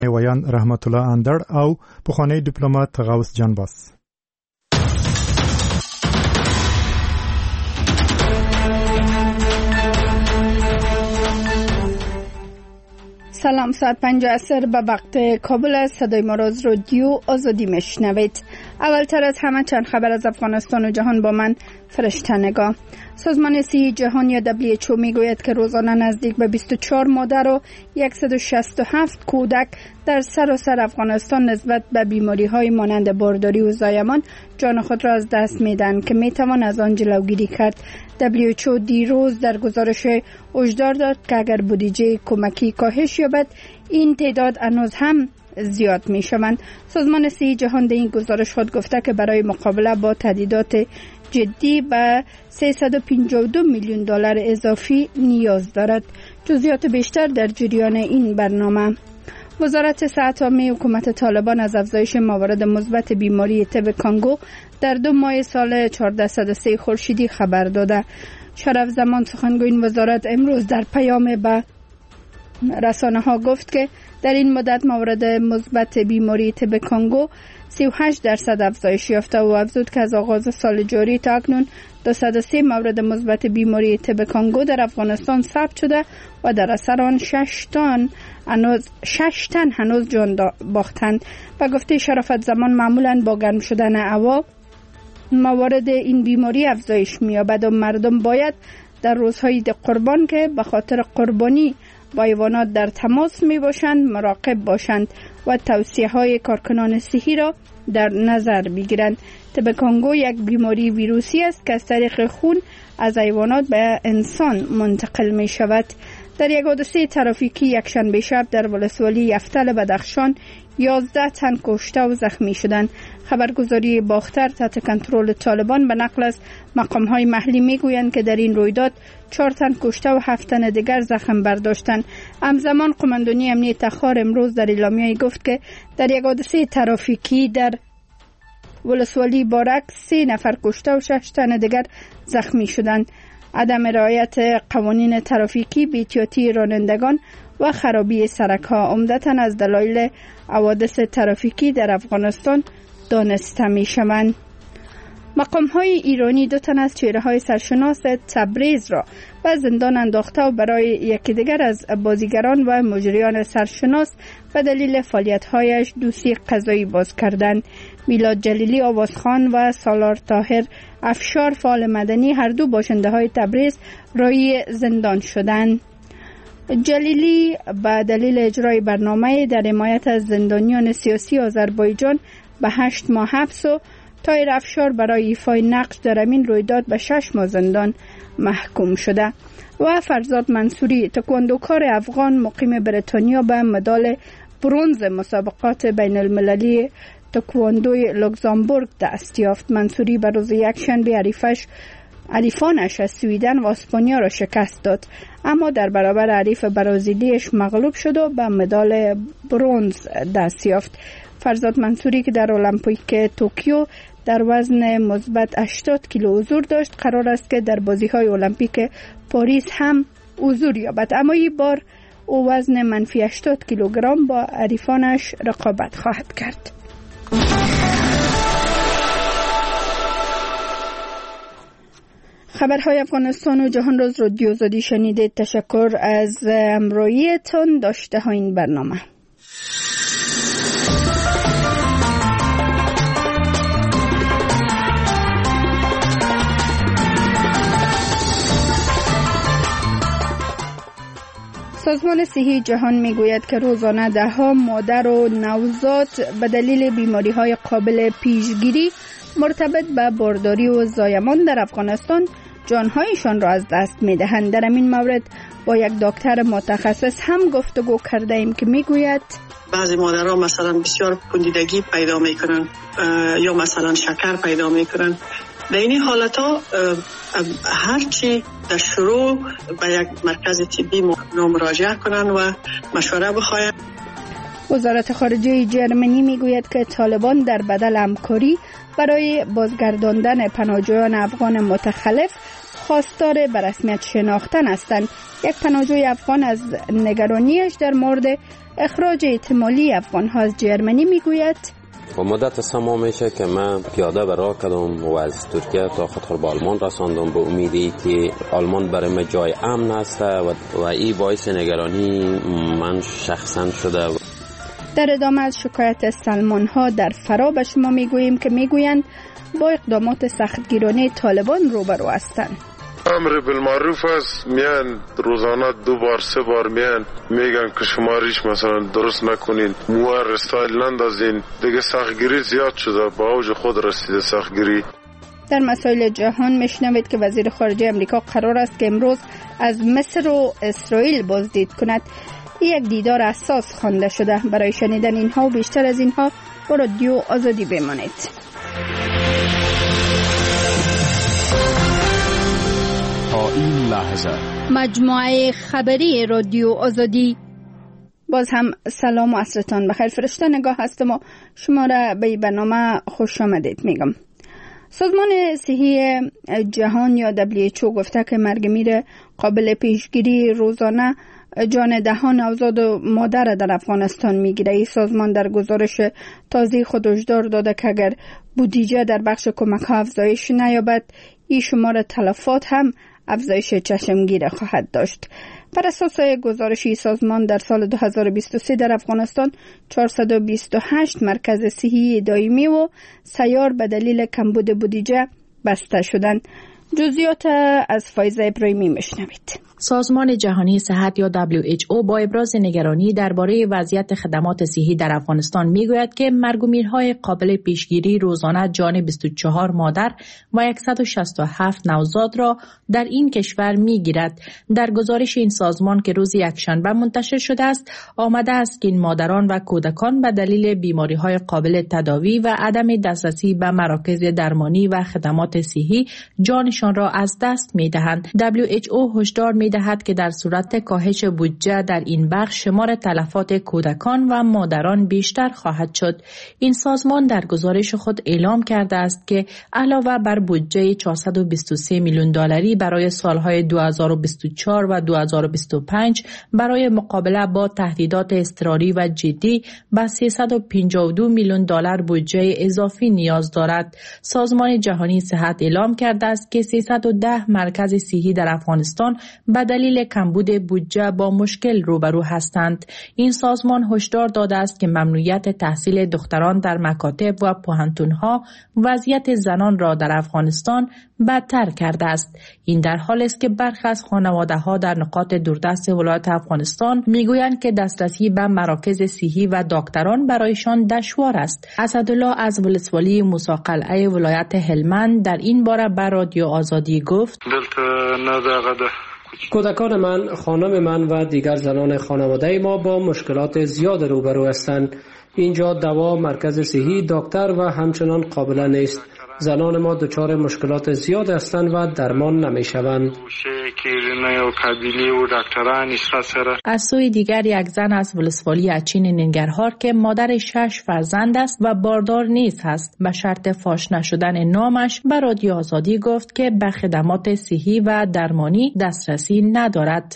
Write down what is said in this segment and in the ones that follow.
ویان رحمت الله اندر او پخوانی دیپلمات غوث جان باس. سلام، ساعت 5 عصر به وقت کابل است. صدای ما را از رادیو آزادی میشنوید. اولتر از همه چند خبر از افغانستان و جهان با من فرشته نگاه. سازمان صحی جهان یا WHO میگوید که روزانه نزدیک به 24 مادر و 167 کودک در سراسر افغانستان نسبت به بیماری‌های مانند بارداری و زایمان جان خود را از دست میدن که میتوان از آن جلوگیری کرد. WHO دیروز در گزارش هشدار داد که اگر بودجه کمکی کاهش یابد این تعداد هنوز هم زیاد می شوند. سازمان صحی جهان در این گزارش خود گفته که برای مقابله با تهدیدات جدی به 352 میلیون دلار اضافی نیاز دارد. جزئیات بیشتر در جریان این برنامه. وزارت صحت عامه حکومت طالبان از افزایش موارد مثبت بیماری تب کانگو در 2 ماه سال 1403 خورشیدی خبر داده. شرف زمان سخنگوی این وزارت امروز در پیام به رسانه ها گفت که در این مدت موارد مثبت بیماری تب کانگو 38% افزایش یافته و افزود که از آغاز سال جاری تا اکنون 203 مورد مثبت بیماری تب کانگو در افغانستان ثبت شده و در اثر آن 6 تن هنوز جان باختند. به گفته شرافت زمان معمولاً با گرم شدن هوا موارد این بیماری افزایش می‌یابد و مردم باید در روزهای قربان که به خاطر قربانی با حیوانات در تماس می باشند مراقب باشند و توصیه های کارکنان صحی را در نظر بگیرند. تب کانگو یک بیماری ویروسی است که از طریق خون از حیوانات به انسان منتقل می شود. در یک حادثه ترافیکی یکشنبه شب در ولسوالی یفتل بدخشان 11 تن کشته و زخمی شدند. خبرگزاری باختر تحت کنترل طالبان به نقل از مقام‌های محلی میگویند که در این رویداد 4 تن کشته و 7 تن دیگر زخم برداشتند. همزمان قماندانی امنیت تخار امروز در اعلامیه‌ای گفت که در یک حادثه ترافیکی در ولسوالی بارک 3 نفر کشته و 6 تن دیگر زخمی شدند. عدم رعایت قوانین ترافیکی، بی‌احتیاطی رانندگان و خرابی سرک‌ها عمدتاً از دلایل حوادث ترافیکی در افغانستان دانسته می‌شوند. مقام‌های ایرانی 2 تن از چهره‌های سرشناس تبریز را به زندان انداخته و برای یکی دیگر از بازیگران و مجریان سرشناس به دلیل فعالیت‌هایش دوسیه قضایی باز کردند. میلاد جلیلی آوازخوان و سالار طاهر افشار فعال مدنی هر دو باشنده‌های تبریز رای زندان شدند. جلیلی به دلیل اجرای برنامه در حمایت از زندانیان سیاسی آذربایجان به 8 ماه حبس و طاهر افشار برای ایفای نقش در این رویداد به 6 ماه زندان محکوم شده. و فرزاد منصوری تکواندوکار افغان مقیم بریتانیا به مدال برنز مسابقات بین المللی تکواندوی لوکزامبورگ دست یافت. منصوری به روز یکشنبه حریفانش از سویدن و اسپانیا را شکست داد، اما در برابر حریف برازیلیش مغلوب شد و به مدال برنز دست یافت. فرزاد منصوری که در المپیک توکیو در وزن مثبت 80 کیلو حضور داشت، قرار است که در بازی‌های المپیک پاریس هم حضور یابد، اما این بار او وزن منفی 80 کیلوگرم با حریفانش رقابت خواهد کرد. خبرهای افغانستان و جهان را از رادیو آزادی شنیدید. تشکر از همراهیتان. داشته ها این برنامه. سازمان صحی جهان میگوید که روزانه 10 مادر و نوزاد به دلیل بیماری‌های قابل پیشگیری مرتبط به بارداری و زایمان در افغانستان جانهایشان را از دست می‌دهند. در این مورد با یک دکتر متخصص هم گفتگو کرده ایم که میگوید بعضی مادرها مثلا بسیار کندیدگی پیدا میکنن یا مثلا شکر پیدا میکنن. در این حالتها هرچی در شروع به یک مرکز طبی مراجعه کنن و مشوره بخواهند. وزارت خارجه جرمنی میگوید که طالبان در بدل همکاری برای بازگرداندن پناهجویان افغان متخلف خواستار به رسمیت شناختن هستند. یک پناهجوی افغان از نگرانیش در مورد اخراج احتمالی افغان‌ها از جرمنی میگوید: و مدت سما میشه که من پیاده به راه کردم و از ترکیه تا خطر به آلمان رساندم به امیدی که آلمان برای من جای امن است و این باعث نگرانی من شخصا شده. در ادامه از شکایت سلمان ها در فرا به شما میگوییم که میگویند با اقدامات سختگیرانه طالبان روبرو هستند. امر بالمعروف است، میان روزانه 2 بار 3 بار میگن که شما ریش مثلا درست نکنین، موار استایل نندازین. دیگه سختگیری زیاد شده، با اوج خود رسیده سختگیری. در مسائل جهان میشنوید که وزیر خارجه امریکا قرار است که امروز از مصر و اسرائیل بازدید کند. یک دیدار اساس خوانده شده. برای شنیدن اینها و بیشتر از اینها با رادیو آزادی بمانید. تا این لحظه مجموعه خبری رادیو آزادی. باز هم سلام و عصرتان بخیر. فرشته نگاه هستم و شما را به برنامه خوش آمدید میگم. سازمان صحی جهان یا WHO گفته که مرگ میر قابل پیشگیری روزانه جان دهان نوزاد و مادر در افغانستان میگیره. این سازمان در گزارش تازه خود هشدار داده که اگر بودجه در بخش کمک ها افزایش نیابد، این شمار تلفات هم افزایش چشمگیر خواهد داشت. بر اساس گزارش سازمان در سال 2023 در افغانستان 428 مرکز صحی دائمی و سیار به دلیل کمبود بودجه بسته شدند. جزئیات از فایزه ابراهیمی میشنوید. سازمان جهانی صحت یا WHO با ابراز نگرانی درباره وضعیت خدمات صحی در افغانستان میگوید که مرگ و میرهای قابل پیشگیری روزانه جان 24 مادر و 167 نوزاد را در این کشور میگیرد. در گزارش این سازمان که روز یکشنبه منتشر شده است، آمده است که این مادران و کودکان به دلیل بیماری‌های قابل تداوی و عدم دسترسی به مراکز درمانی و خدمات صحی جانشان را از دست می‌دهند. WHO هشدار می‌دهد که در صورت کاهش بودجه در این بخش شمار تلفات کودکان و مادران بیشتر خواهد شد. این سازمان در گزارش خود اعلام کرده است که علاوه بر بودجه 423 میلیون دلاری برای سالهای 2024 و 2025 برای مقابله با تهدیدات اضطراری و جدی به 352 میلیون دلار بودجه اضافی نیاز دارد. سازمان جهانی صحت اعلام کرده است که 310 مرکز صحی در افغانستان به دلیل کمبود بودجه با مشکل روبرو هستند. این سازمان هشدار داده است که ممنوعیت تحصیل دختران در مکاتب و پوهنتون‌ها وضعیت زنان را در افغانستان بدتر کرده است. این در حالی است که برخی از خانواده‌ها در نقاط دوردست ولایت افغانستان میگویند که دسترسی به مراکز صحی و دکتران برایشان دشوار است. اسدالله از ولسوالی موسی قلعه ولایت هلمند در این باره به رادیو آزادی گفت: کودکان من، خانم من و دیگر زنان خانواده ما با مشکلات زیاد روبرو هستند. اینجا دوا، مرکز صحی، دکتر و همچنان قابل نیست. زنان ما دچار مشکلات زیاد هستند و درمان نمی‌شوند. از سوی دیگر یک زن از ولسوالی اچین ننگرهار که مادر 6 فرزند است و باردار نیز هست، به شرط فاش نشدن نامش به رادیو آزادی گفت که به خدمات صحی و درمانی دسترسی ندارد.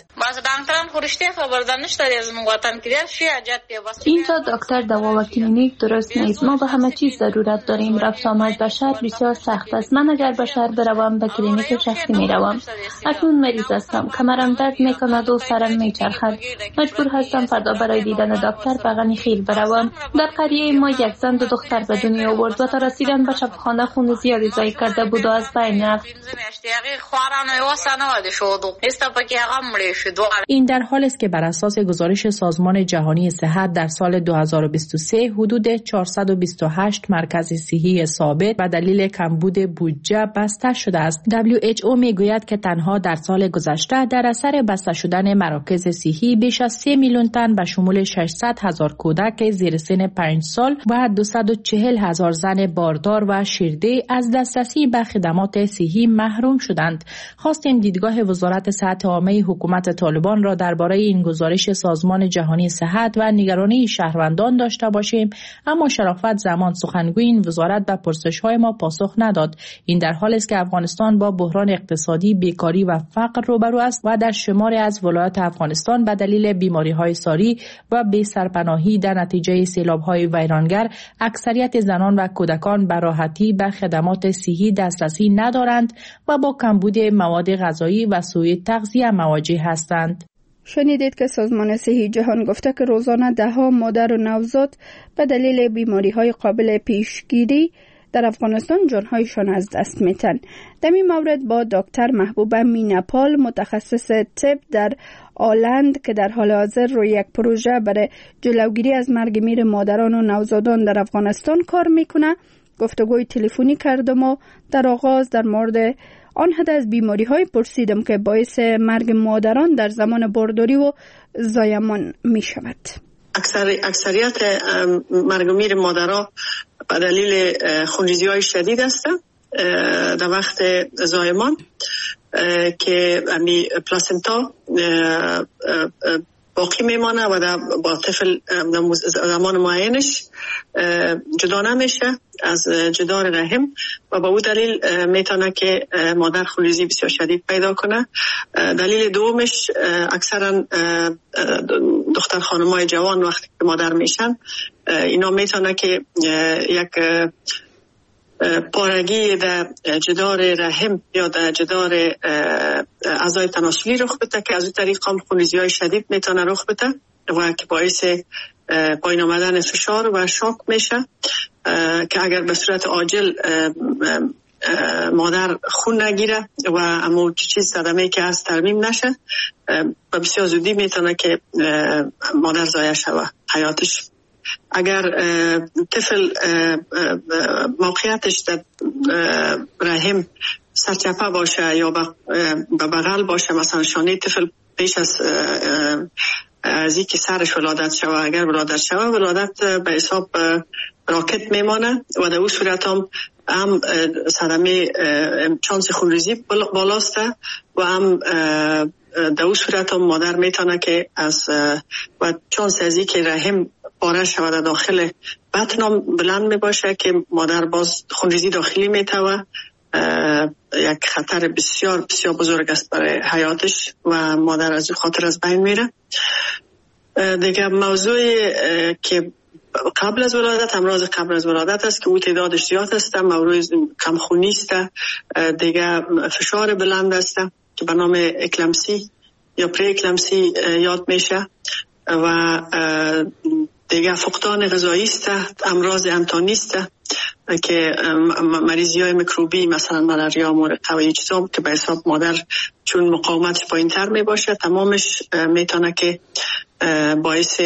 اینجا دکتر، دوا و کلینیک درست نیست. ما به همه چیز ضرورت داریم. رفت آمد به شهر بسیار سخت است. من اگر به شهر بروم به کلینیک شخصی میروم. اکنون مریض هستم، کمرم درد میکند و سرم میچرخد. مجبور هستم فردا برای دیدن دکتر به غنیخیل بروم. در قریه ما یک زن 2 دختر به دنیا آورد و تا رسیدن به شفاخانه خون زیادی ضایع کرده بود و از بین رفت. این در حالی است که بر اساس گزارش سازمان جهانی صحت در سال 2023 حدود 428 مرکز صحی ثابت به دلیل کمبود بودجه بسته شده است. WHO میگوید که تنها در سال سال گذشته در اثر بسته شدن مراکز صحی بیش از 3 میلیون تن به شمول 600,000 کودک زیر سن 5 سال و 240,000 زن باردار و شیرده از دسترسی به خدمات صحی محروم شدند. خواستیم دیدگاه وزارت صحت عامه حکومت طالبان را درباره این گزارش سازمان جهانی صحت و نگرانی شهروندان داشته باشیم، اما شرافت زمان سخنگوی این وزارت به پرسش‌های ما پاسخ نداد. این در حالی است که افغانستان با بحران اقتصادی، بیکاری و فقر روبرو است و در شماری از ولایات افغانستان به دلیل بیماری‌های ساری و بی‌سرپناهی در نتیجه سیلاب‌های ویرانگر اکثریت زنان و کودکان به راحتی به خدمات صحی دسترسی ندارند و با کمبود مواد غذایی و سوء تغذیه مواجه هستند. شنیدید که سازمان صحی جهان گفته که روزانه ده‌ها مادر و نوزاد به دلیل بیماری‌های قابل پیشگیری در افغانستان جانهایشان از دست میتن. در این مورد با دکتر محبوبه مینپال متخصص طب در آلند که در حال حاضر روی یک پروژه برای جلوگیری از مرگ میر مادران و نوزادان در افغانستان کار میکنه گفتگوی تلفنی کردم و در آغاز در مورد آن حد از بیماری های پرسیدم که باعث مرگ مادران در زمان بارداری و زایمان می شود. اکثریت مرگ میر مادرها به دلیل خونریزی های شدید است در وقت زایمان که امی پلاسنتا باقی میمانه و با طفل زمان معینش جدا نمیشه از جدار رحم و با او دلیل میتونه که مادر خونریزی بسیار شدید پیدا کنه. دلیل دومش اکثرا دختر خانمای جوان وقتی که مادر میشن اینا میتونه که یک پارگی در جدار رحم یا در جدار اعضای تناسلی رخ بده که از اون طریق هم خونریزی های شدید میتونه رخ بده و که باعث پایین آمدن فشار و شوک میشه که اگر به صورت عاجل مادر خون نگیره و اما چیز صدمه که از ترمیم نشه و بسیار زودی میتونه که مادر ضایع شود حیاتش. اگر طفل موقعیتش در رحم سرچپه باشه یا به بغل باشه، مثلا شانه طفل پیش از اینکه سرش ولادت شوه، اگر ولادت شوه ولادت به حساب راکت میمانه و در اون صورت هم صدمه چانس خونریزی بالاست و هم در اون صورت هم مادر میتونه که و چانس از اینکه رحم پاره شود داخل بطن بلند می باشه که مادر باز خونریزی داخلی میتوه یک خطر بسیار بسیار بزرگ است برای حیاتش و مادر از خاطر از بین میره. دیگه موضوع که قبل از ولادت، امراض قبل از ولادت است که او تعدادش زیاد است، موضوع کمخونی است، دیگه فشار بلند است که به نام اکلمسی یا پری اکلمسی یاد میشه و دیگه فقدان غذایی است، امراض انتانی است که مریضی های میکروبی مثلا ملاریا، مورقه و چیزا که به حساب مادر چون مقاومتش پایین تر می باشه تمامش میتونه که باعث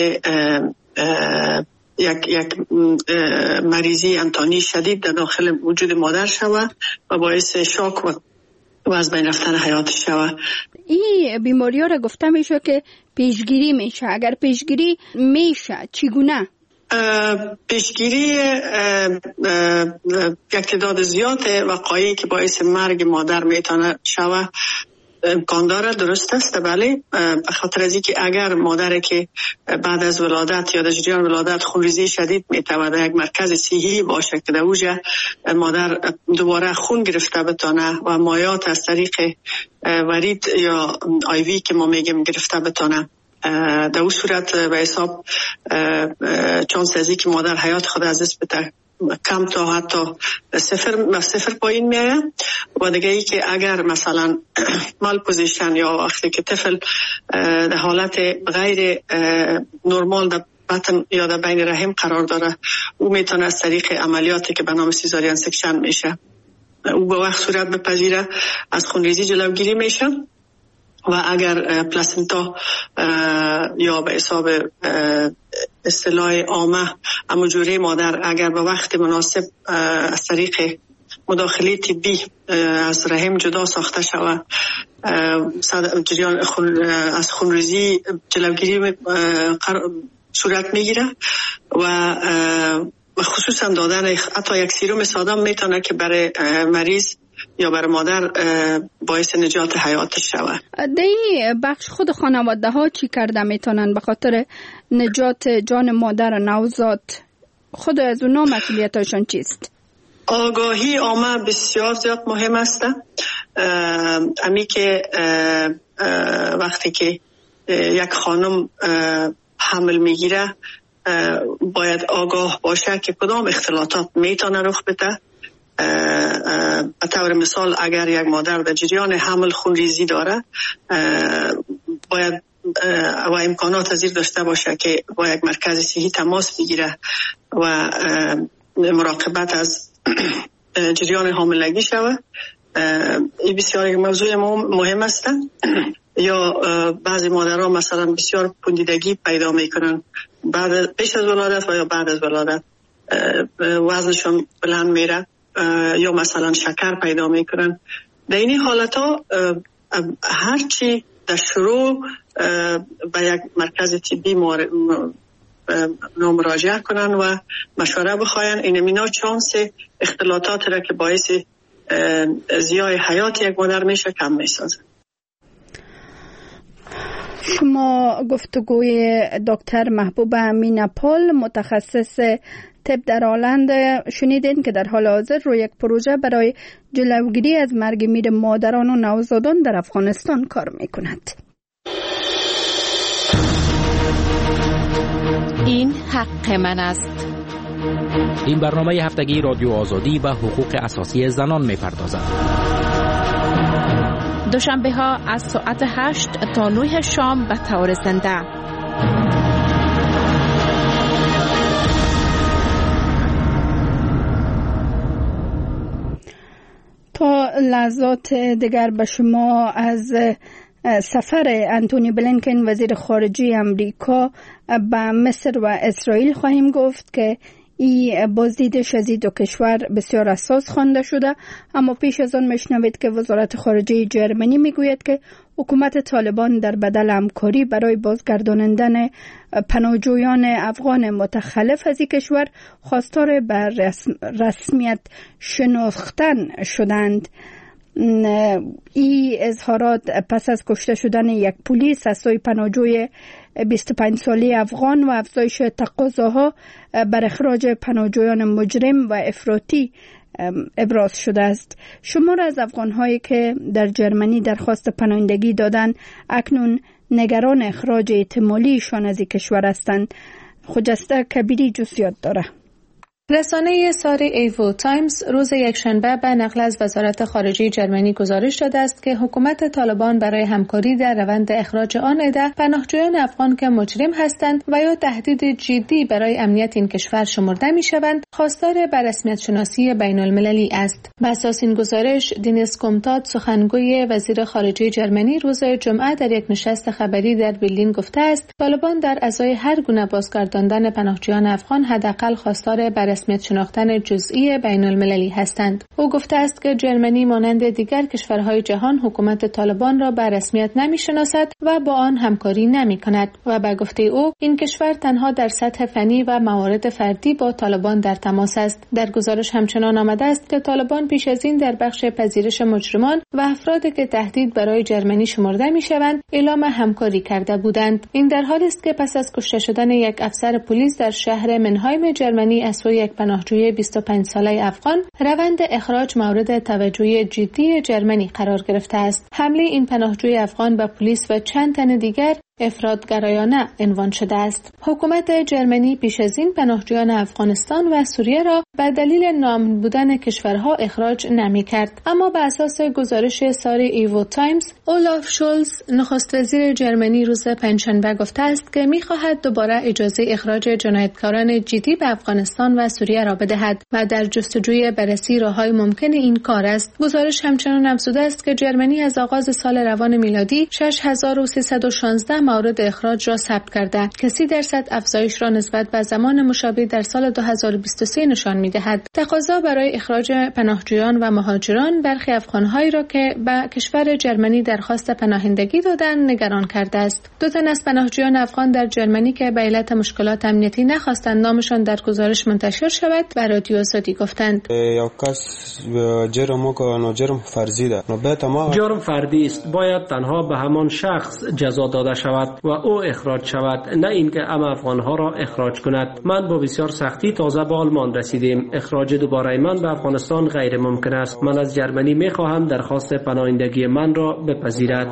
یک مریضی انتانی شدید در داخل وجود مادر شود و باعث شوک و از بین رفتن حیاتش شود. این بیماری ها را گفته میشه که پیشگیری میشه. اگر پیشگیری میشه چگونه؟ پیشگیری یک تعداد زیاد وقایعی که باعث مرگ مادر میتونه شود امکان داره، درست است بله، به خاطر از اینکه اگر مادر که بعد از ولادت یا در جریان ولادت خونریزی شدید میتونه در یک مرکز صحی باشه که در اوجه مادر دوباره خون گرفته بتونه و مایات از طریق ورید یا آیوی که ما میگیم گرفته بتونه، در اون صورت به حساب چانس از اینکه مادر حیات خود از دست بده کم تا حتی صفر پایین میایه. و دیگه ای که اگر مثلا مال پوزیشن یا وقتی که طفل در حالت غیر نرمال در بطن یا در بین رحم قرار داره، او میتونه از طریق عملیاتی که به نام سیزارین سکشن میشه او به وقت صورت بپذیره، از خونریزی جلوگیری میشه. و اگر پلاسنتا یا به حساب اصطلاح عامه اموجوره مادر اگر به وقت مناسب از طریق مداخله طبی از رحم جدا ساخته شود جریان از خونریزی جلوگیری صورت میگیره و خصوصا دادن حتی یک سیروم ساده میتونه که برای مریض یا برای مادر باعث نجات حیاتش شود. در این بخش خود خانواده ها چی کرده میتونن به خاطر نجات جان مادر نوزاد؟ خود از اونا مسئولیتاشون چیست؟ آگاهی عامه بسیار زیاد مهم است. امی که وقتی که یک خانم حمل میگیره باید آگاه باشه که کدام اختلاطات میتونه رخ بده. به طور مثال اگر یک مادر در جریان حمل خونریزی داره باید و امکانات زیر داشته باشه که با یک مرکز صحی تماس بگیره و مراقبت از جریان حاملگی شود. این بسیار یک موضوع مهم است. یا بعضی مادرها مثلا بسیار پوندیدگی پیدا میکنن پیش از ولادت و یا بعد از ولادت وزنشون بلند میره یا مثلا شکر پیدا میکنن. در این حالت ها هرچی در شروع به یک مرکز طبی مراجعه کنن و مشوره بخواین. این مینا چانس اختلاطات را که باعث زیای حیات یک مادر میشه کم میسازه. شما گفتگوی دکتر محبوبه میناپول متخصص طب در آلند شنیدین که در حال حاضر روی یک پروژه برای جلوگیری از مرگ میر مادران و نوزادان در افغانستان کار میکند. این حق من است. این برنامه هفتگی رادیو آزادی و حقوق اساسی زنان می‌پردازد. دوشنبه ها از ساعت 8 تا 9 شام به طور زنده. تا لحظات دیگر به شما از سفر انتونی بلینکن وزیر خارجه امریکا به مصر و اسرائیل خواهیم گفت که این بازدیدش از این دو کشور بسیار اساس خوانده شده. اما پیش از آن میشنوید که وزارت خارجه جرمنی میگوید که حکومت طالبان در بدل همکاری برای بازگرداندن پناهجویان افغان متخلف از این کشور خواستار بر رسمیت شناختن شدند. این اظهارات پس از کشته شدن یک پلیس از سوی پناهجوی 25 ساله افغان و افزایش تقاضاها بر اخراج پناهجویان مجرم و افراطی ابراز شده است. شمار از افغان‌هایی که در جرمنی درخواست پناهندگی دادند اکنون نگران اخراج احتمالیشان از این کشور هستند. خجسته کبیری جزئیات داره. رسانه ساری ایوو تایمز روز یکشنبه به نقل از وزارت خارجه جرمنی گزارش داده است که حکومت طالبان برای همکاری در روند اخراج آن عده پناهجویان افغان که مجرم هستند و یا تهدید جدی برای امنیت این کشور شمرده می‌شوند، خواستار به رسمیت شناسی بین‌المللی است. بر اساس این گزارش، دینیس کومتاد سخنگوی وزیر خارجه جرمنی روز جمعه در یک نشست خبری در برلین گفته است طالبان در ازای هر گونه بازگرداندن پناهجویان افغان حداقل خواستار به رسمیت شناختن جزئی بین‌المللی هستند. او گفته است که جرمنی مانند دیگر کشورهای جهان حکومت طالبان را به رسمیت نمی‌شناسد و با آن همکاری نمی‌کند و به گفته او این کشور تنها در سطح فنی و موارد فردی با طالبان در تماس است. در گزارش همچنان آمده است که طالبان پیش از این در بخش پذیرش مجرمان و افرادی که تهدید برای جرمنی شمرده می‌شوند اعلام همکاری کرده بودند. این در حالی است که پس از کشته شدن یک افسر پلیس در شهر منهایم جرمنی از سوی یک پناهجوی 25 ساله افغان، روند اخراج مورد توجه جدی جرمنی قرار گرفته است. حمله این پناهجوی افغان به پلیس و چند تن دیگر افراط‌گرایانه عنوان شده است. حکومت جرمنی پیش از این پناهجویان افغانستان و سوریه را به دلیل ناامن بودن کشورها اخراج نمی‌کرد. اما بر اساس گزارش ساری ایوو تایمز، اولاف شولز نخست وزیر جرمنی روز پنجشنبه گفته است که می‌خواهد دوباره اجازه اخراج جنایتکاران جدی به افغانستان و سوریه را بدهد و در جستجوی بررسی راه‌های ممکن این کار است. گزارش همچنان افزوده است که جرمنی از آغاز سال روان میلادی 6316 موارد اخراج را ثبت کرده که 30% افزایش را نسبت به زمان مشابه در سال 2023 نشان می‌دهد. تقاضا برای اخراج پناهجویان و مهاجران برخی افغان‌هایی را که به کشور جرمنی درخواست پناهندگی دادند نگران کرده است. 2 تن از پناهجویان افغان در جرمنی که به علت مشکلات امنیتی نخواستند نامشان در گزارش منتشر شود به رادیو آزادی گفتند. جرم فردی است، باید تنها به همان شخص جزا داده شود و او اخراج شود، نه اینکه افغان‌ها را اخراج کند. من با بسیار سختی تازه به آلمان رسیدیم. اخراج دوباره من به افغانستان غیر ممکن است. من از جرمنی می‌خواهم درخواست پناهندگی من را بپذیرد.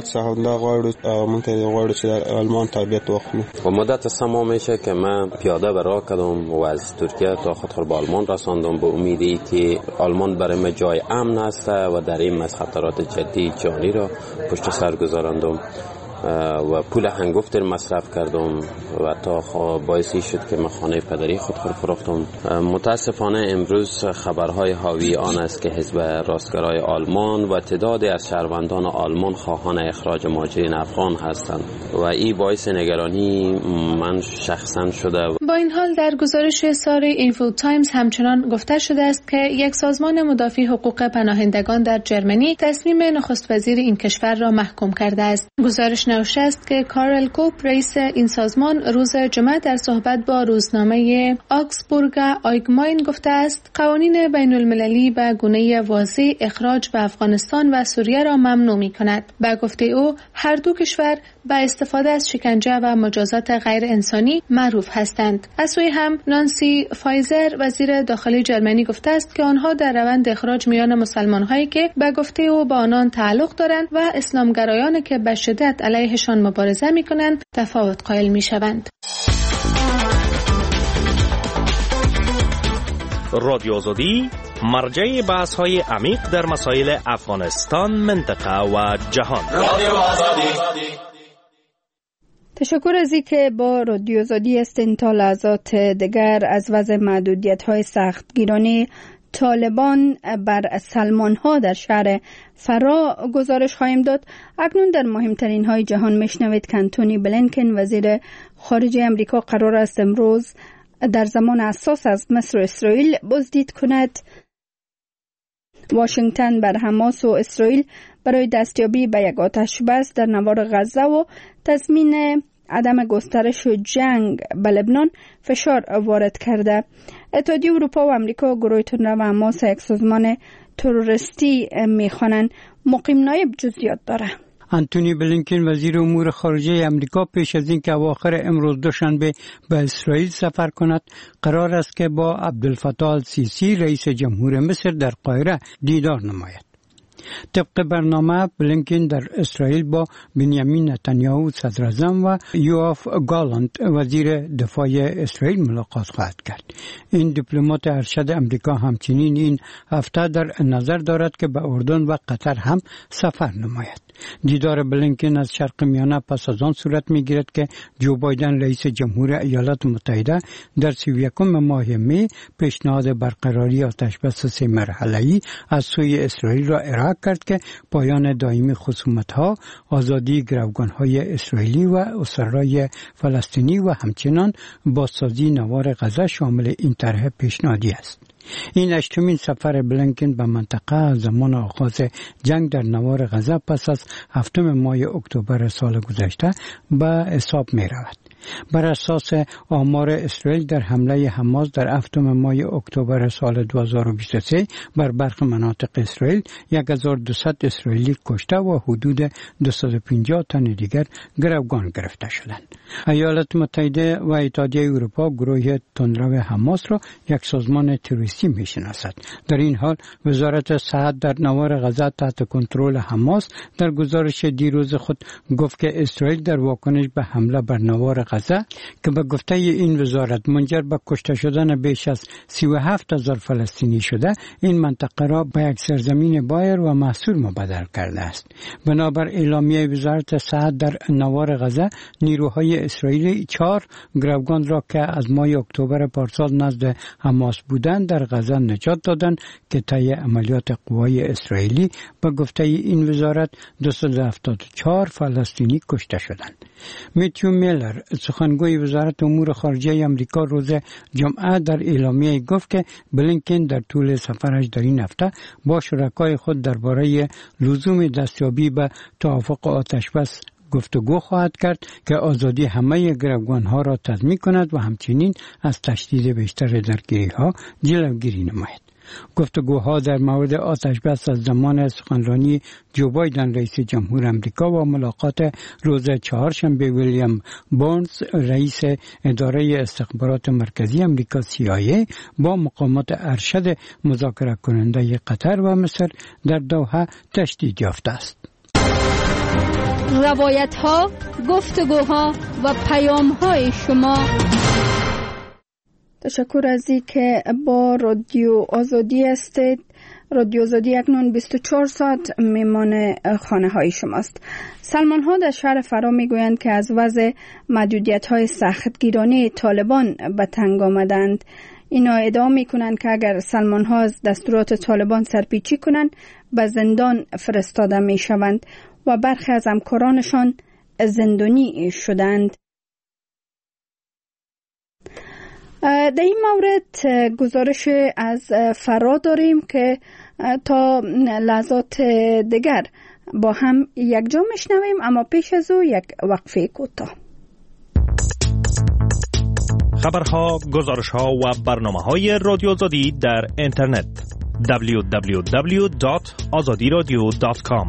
و مدت سما میشه که من پیاده به راه کردم و از ترکیه تا خاطر به آلمان رساندم به امیدی که آلمان برای من جای امن است و در این از خطرات جدی جانی را پشت سر گذاراندم و پول هنگفت مصرف کردم و تا باعثی شد که من خانه پدری خود فروختم. متاسفانه امروز خبرهای حاوی آن است که حزب راستگرای آلمان و تعدادی از شهروندان آلمان خواهان اخراج مهاجرین افغان هستند و این باعث نگرانی من شخصا شده. با این حال در گزارش ساره ایفو تایمز همچنان گفته شده است که یک سازمان مدافع حقوق پناهندگان در جرمنی تصمیم نخست وزیر این کشور را محکوم کرده است. گزارش نوشته است که کارل کوپ رئیس این سازمان روز جمعه در صحبت با روزنامه آکسبورگ آیگماین گفته است قوانین بین المللی به گونه واضح اخراج به افغانستان و سوریه را ممنوع می کند. به گفته او هر دو کشور به استفاده از شکنجه و مجازات غیر انسانی معروف هستند. از سوی هم نانسی فایزر وزیر داخلی جرمنی گفته است که آنها در روند اخراج میان مسلمان‌هایی که به گفته او با آنان تعلق دارند و اسلامگرایان که به شدت علیهشان مبارزه می‌کنند تفاوت قائل می‌شوند. رادیو آزادی مرجع بحث‌های عمیق در مسائل افغانستان، منطقه و جهان. رادیو آزادی. تشکر از اینکه با رادیو آزادی هستین. تا لحظات دیگر از وضع محدودیت‌های سختگیرانه طالبان بر سلمان‌ها در شهر فرا گزارش خواهیم داد. اکنون در مهمترین های جهان میشنوید که انتونی بلینکن وزیر خارجه امریکا قرار است امروز در زمان حساس از مصر و اسرائیل بازدید کند. واشنگتن بر حماس و اسرائیل برای دستیابی به یک آتش بس در نوار غزه و تضمین عدم گسترش جنگ به لبنان فشار وارد کرده. اتحادیه اروپا و امریکا گروه تندرو و حماس یک سازمان تروریستی میخوانند. مقیم نایب جزئیات داره. انتونی بلینکن وزیر امور خارجه امریکا پیش از اینکه اواخر امروز دوشنبه به اسرائیل سفر کند قرار است که با عبدالفتاح السیسی رئیس جمهور مصر در قاهره دیدار نماید. طبق برنامه بلینکن در اسرائیل با بنیامین نتانیاهو صدر اعظم و یوآف گالانت وزیر دفاع اسرائیل ملاقات خواهد کرد. این دیپلمات ارشد امریکا همچنین این هفته در نظر دارد که به اردن و قطر هم سفر نماید. دیدار بلینکن از شرق میانه پس از آن صورت میگیرد که جو بایدن رئیس جمهور ایالات متحده در 31 ماه می پیشنهاد برقراری آتشبس 3 مرحله‌ای از سوی اسرائیل را ارائه کرد که پایان دائمی خصومت‌ها، آزادی گروگان‌های اسرائیلی و اسرای فلسطینی و همچنان بازسازی نوار غزه شامل این طرح پیشنهادی است. این هشتمین سفر بلینکن به منطقه از زمان آغاز جنگ در نوار غزه پس از 7 ماه اکتبر سال گذشته به حساب می رود. بر اساس آمار اسرائیل در حمله حماس در 7 ماه اکتبر سال 2023 بر برخی مناطق اسرائیل 1200 اسرائیلی کشته و حدود 250 تن دیگر گروگان گرفته شدند. ایالات متحده و اتحادیه اروپا گروه تندرو حماس را یک سازمان تروریستی می‌شناسد. در این حال وزارت صحت در نوار غزه تحت کنترل حماس در گزارش دیروز خود گفت که اسرائیل در واکنش به حمله بر نوار غزه غزه که به گفته این وزارت منجر به کشته شدن بیش از 37,000 فلسطینی شده، این منطقه را به یک سرزمین بایر و محصور مبدل کرده است. بنابر اعلامیه وزارت صحت در نوار غزه، نیروهای اسرائیلی 4 گروگان را که از ماه اکتبر پارسال نزد حماس بودند در غزه نجات دادند که طی عملیات قوای اسرائیلی به گفته این وزارت 274 فلسطینی کشته شدند. میتیو میلر، سخنگوی وزارت امور خارجه آمریکا، روز جمعه در اعلامیه گفت که بلینکن در طول سفرش در این هفته با شرکای خود درباره لزوم دستیابی به توافق آتشبس گفتگو خواهد کرد که آزادی همه گروگان‌ها را تضمین کند و همچنین از تشدید بیشتر درگیری‌ها جلوگیری نماید. گفتگوها در مورد آتشبس از زمان سخنرانی جو بایدن رئیس جمهور آمریکا و ملاقات روز چهارشنبه ویلیام بارنز رئیس اداره استخبارات مرکزی آمریکا CIA با مقامات ارشد مذاکره کننده قطر و مصر در دوحه تشدید یافته است. روایت‌ها، گفتگوها و پیام‌های شما. تشکر از اینکه با رادیو آزادی هستید. رادیو آزادی اکنون 24 ساعت میمان خانه های شماست. سلمان ها در شهر فرا میگویند که از وضع محدودیت های سختگیرانه طالبان به تنگ آمدند. اینا ادعا میکنند که اگر سلمان ها از دستورات طالبان سرپیچی کنند به زندان فرستاده میشوند و برخی از همکارانشان زندانی شدند. در این مورد گزارش از فرا داریم که تا لحظات دیگر با هم یک جا میشنویم، اما پیش از او یک وقفه کوتاه. خبرها، گزارشها و برنامه‌های رادیو آزادی در اینترنت www.azadiradio.com.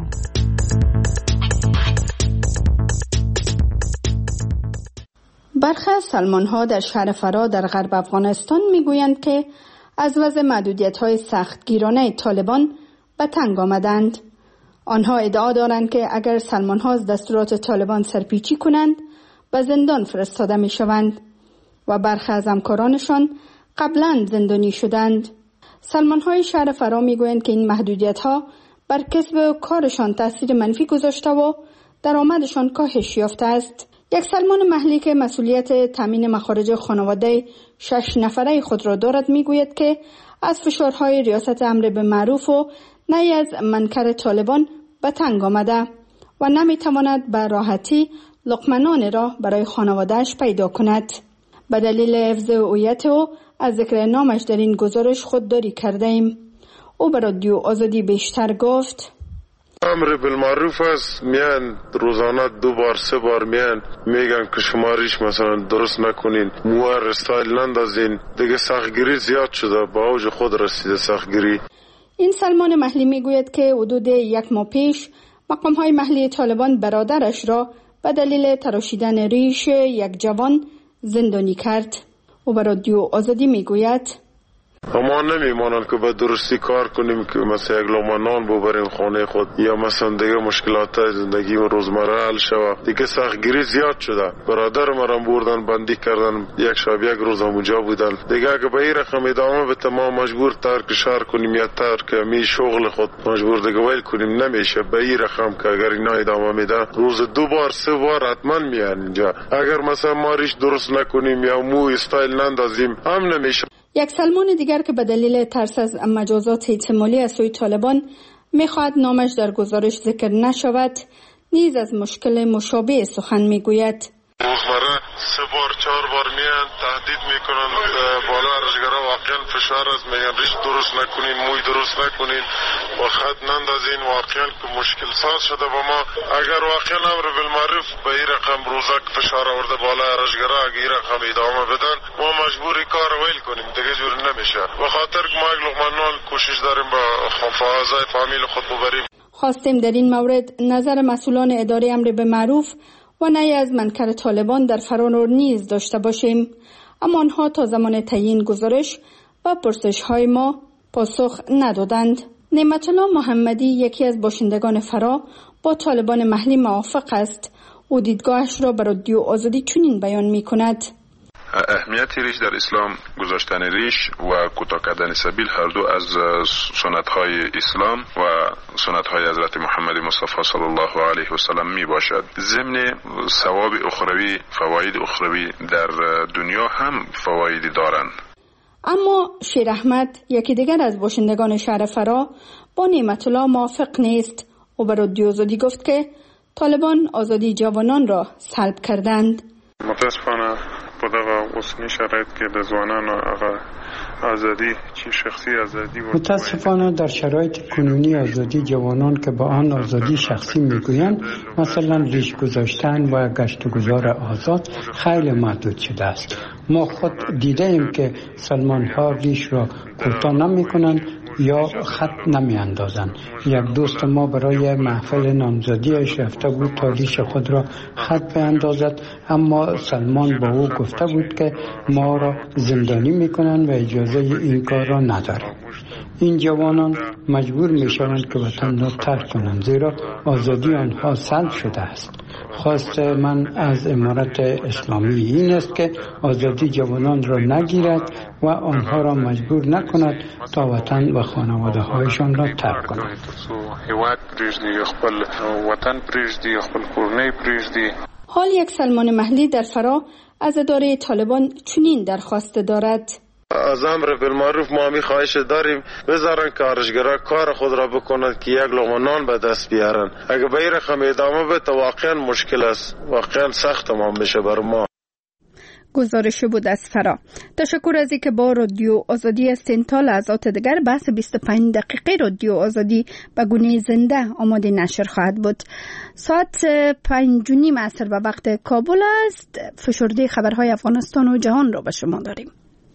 برخی از سلمان‌ها در شهر فرا در غرب افغانستان میگویند که از وضع محدودیت‌های سختگیرانه طالبان به تنگ آمدند. آنها ادعا دارند که اگر سلمان‌ها از دستورات طالبان سرپیچی کنند به زندان فرستاده می‌شوند و برخی از همکارانشان قبلا زندانی شدند. سلمان‌های شهر فرا میگویند که این محدودیت‌ها بر کسب کارشان تاثیر منفی گذاشته و درآمدشان کاهش یافته است. یک سلمان محلی که مسئولیت تامین مخارج خانواده 6 نفره خود را دارد میگوید که از فشارهای ریاست امر به معروف و نهی از منکر طالبان به تنگ آمده و نمیتواند به راحتی لقمه نان را برای خانوادهش پیدا کند. به دلیل حفظ هویت او از ذکر نامش در این گزارش خودداری کرده ایم. او به رادیو آزادی بیشتر گفت: امر بالمعروف است، میان روزانه 2 بار 3 بار میگن که شما ریش مثلا درست نکنین، موار استایل نندازین. دیگه سختگیری زیاد شده، با اوج خود رسیده سختگیری. این سلمان محلی میگوید که حدود 1 ماه پیش مقام‌های محلی طالبان برادرش را به دلیل تراشیدن ریش یک جوان زندانی کرد. او به رادیو آزادی میگوید: ما نمیمانند که به درستی کار کنیم که مثلا یک لقمه نان ببریم خانه خود یا مثلا دیگه مشکلات زندگی و روزمره حل شود. دیگه سختگیری زیاد شده. برادر مرا بردن بندی کردن، یک شب یک روز اونجا بودن. دیگه اگه به این رقم ادامه بده ما مجبور ترک شهر کنیم یا ترک می شغل خود مجبور دیگه ویل کنیم. نمیشه به این رقم که اگر اینا ادامه میده روز 2 بار 3 بار حتما میان اینجا. اگر مثلا ما ریش درست نکنیم یا مو استایل نندازیم هم نمیشه. یک سلمان دیگر که به دلیل ترس از مجازات احتمالی از سوی طالبان میخواهد نامش در گزارش ذکر نشود، نیز از مشکل مشابه سخن میگوید. روزمره 3 بار 4 بار میان تهدید میکنن بالا ارشگرا واقعا فشار است، میگن ریش درست نکنین، موی درست نکنین و خط نندازین. واقعا که مشکل ساز شده با ما. اگر واقعا امر بالمعروف به این رقم روزه فشار آورده بالا ارشگرا، اگر این رقم ادامه بدن ما مجبوری کار ویل کنیم، دیگه جور نمیشه. به خاطر که ما یک لقمه نان کوشش داریم با فاعضای فامیل خود ببریم. خواستیم در این مورد نظر مسئولان اداره امر به معروف و نهی از منکر طالبان در فرا نیز داشته باشیم، اما آنها تا زمان تعیین گزارش و پرسش‌های ما پاسخ ندادند. نعمت الله محمدی، یکی از باشندگان فرا، با طالبان محلی موافق است. او دیدگاهش را به رادیو آزادی چنین بیان می کند. اهمیت ریش در اسلام گذاشتن ریش و کوتاه کردن سبیل هر دو از سنت های اسلام و سنت های حضرت محمد مصطفی صلی الله علیه و سلم می باشد. ضمن ثواب اخروی، فواید اخروی در دنیا هم فوایدی دارند. اما شیر احمد، یکی دیگر از باشندگان شهر فرا، با نعمت الله موافق نیست. او به رادیو آزادی گفت که طالبان آزادی جوانان را سلب کردند. متاسفانه په دغه اوسنی شرایط کې د ځوانانو هغه آزادی چې شخصی آزادی متاسفانه در شرایط کنونی آزادی جوانان که با آن آزادی شخصی میگویند، مثلا ریش گذاشتن و گشت و گذار آزاد، خیلی محدود شده است. ما خود دیده ایم که سلمان ها ریش را کوتاه نمی کنند یا خط نمی اندازند. یک دوست ما برای محفل نامزدیش رفته بود تا ریش خود را خط بیاندازد، اما سلمان با او گفته بود که ما را زندانی می کنند و اجازه این کار را نداریم. این جوانان مجبور می شوند که وطن را ترک کنند، زیرا آزادی آنها سلب شده است. خواست من از امارت اسلامی این است که آزادی جوانان را نگیرد و آنها را مجبور نکند تا وطن و خانواده هایشان را ترک کنند. حال یک سلمان محلی در فرا از اداره طالبان چنین درخواست دارد. از امر بالمعروف ما می خواهش داریم بذارن کارشگرا کار خود را بکنند که یک لقمه نان به دست بیارن. اگه به این رقم ادامه بده واقعا مشکل است، واقعا سخت تمام بشه بر ما. گزارش بود از فرا. تشکر از اینکه با رادیو آزادی هستین. تا لحظات دیگر بحث 25 دقیقه رادیو آزادی به گونه زنده آماده نشر خواهد بود. ساعت 5:30 عصر به وقت کابل است. فشرده خبرهای افغانستان و جهان را به شما داریم.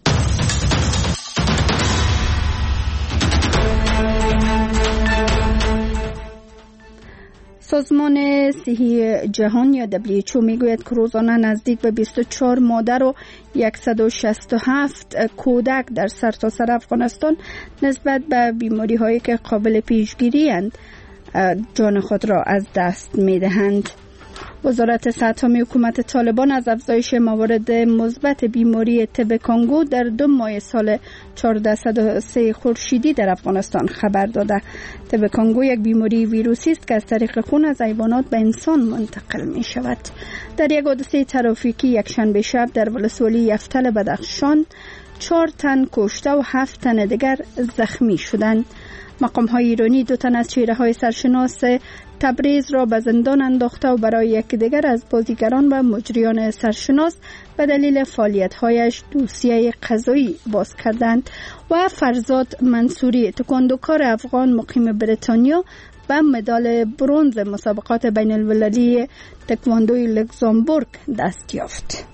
سازمان صحی جهان یا WHO میگوید که روزانه نزدیک به 24 مادر و 167 کودک در سرتاسر افغانستان نسبت به بیماری هایی که قابل پیشگیری اند جان خود را از دست میدهند. وزارت صحت عامه حکومت طالبان از افزایش موارد مثبت بیماری تب کانگو در 2 ماه سال 1403 خورشیدی در افغانستان خبر داده. تب کانگو یک بیماری ویروسی است که از طریق خون از حیوانات به انسان منتقل می شود. در یک حادثه ترافیکی یک شنبه شب در ولسوالی یفتل بدخشان 4 تن کشته و 7 تن دیگر زخمی شدند. مقام‌های ایرانی 2 تن از چهره‌های سرشناس تبریز را به زندان انداخته و برای یکی دیگر از بازیگران و مجریان سرشناس به دلیل فعالیت‌هایش دوسیه قضایی باز کردند. و فرزاد منصوری، تکواندوکار افغان مقیم بریتانیا، به مدال برنز مسابقات بین المللی تکواندوی لوکزامبورگ دست یافت.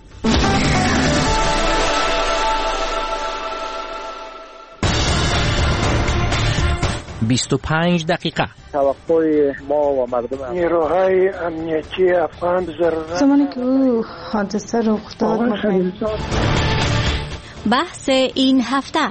25 دقیقه. توقع ما و مردم نیروهای امنیتی افغان زمانی که او حادثه رخ داد بحث این هفته.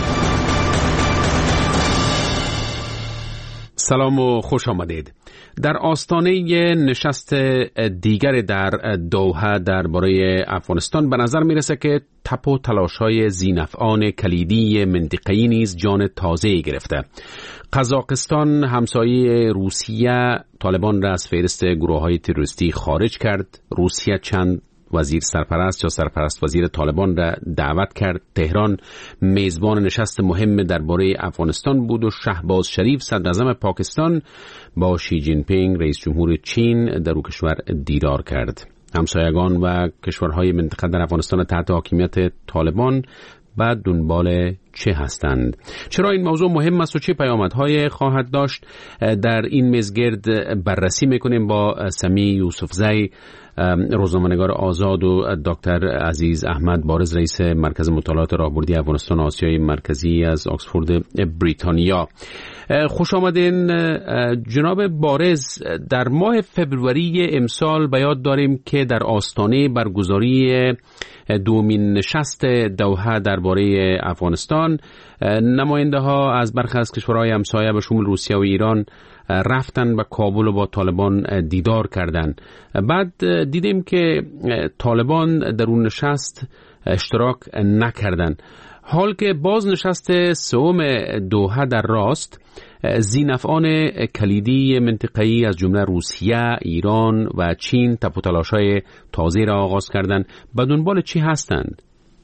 سلام و خوش آمدید. در آستانه نشست دیگر در دوحه درباره افغانستان به نظر میرسه که تپ و تلاش‌های ذی‌نفعان کلیدی منطقه‌ای نیز جان تازه‌ای گرفته. قزاقستان همسایه روسیه طالبان را از فهرست گروه‌های تروریستی خارج کرد. روسیه چند وزیر سرپرست یا سرپرست وزیر طالبان را دعوت کرد. تهران میزبان نشست مهم درباره افغانستان بود و شهباز شریف صدراعظم پاکستان با شی جین پینگ رئیس جمهور چین در او کشور دیدار کرد. همسایگان و کشورهای منطقه در افغانستان تحت حاکمیت طالبان و دنبال چه هستند؟ چرا این موضوع مهم است و چه پیامدهای خواهد داشت؟ در این میزگرد بررسی میکنیم با سمی یوسفزی، روزنامه‌نگار آزاد، و دکتر عزیز احمد بارز، رئیس مرکز مطالعات راهبردی افغانستان آسیای مرکزی از آکسفورد بریتانیا. خوش آمدین جناب بارز. در ماه فبروری امسال به یاد داریم که در آستانه برگزاری دومین نشست دوحه درباره افغانستان ایران نماینده ها از برخی از کشورهای همسایه به شمول روسیه و ایران رفتن به کابل و با طالبان دیدار کردند. بعد دیدیم که طالبان در اون نشست اشتراک نکردند. حال که باز نشست سوم دوحه در راست، ذی‌نفعان کلیدی منطقه‌ای از جمله روسیه، ایران و چین تپ و تلاش‌های تازه را آغاز کردند. به دنبال چی هستند؟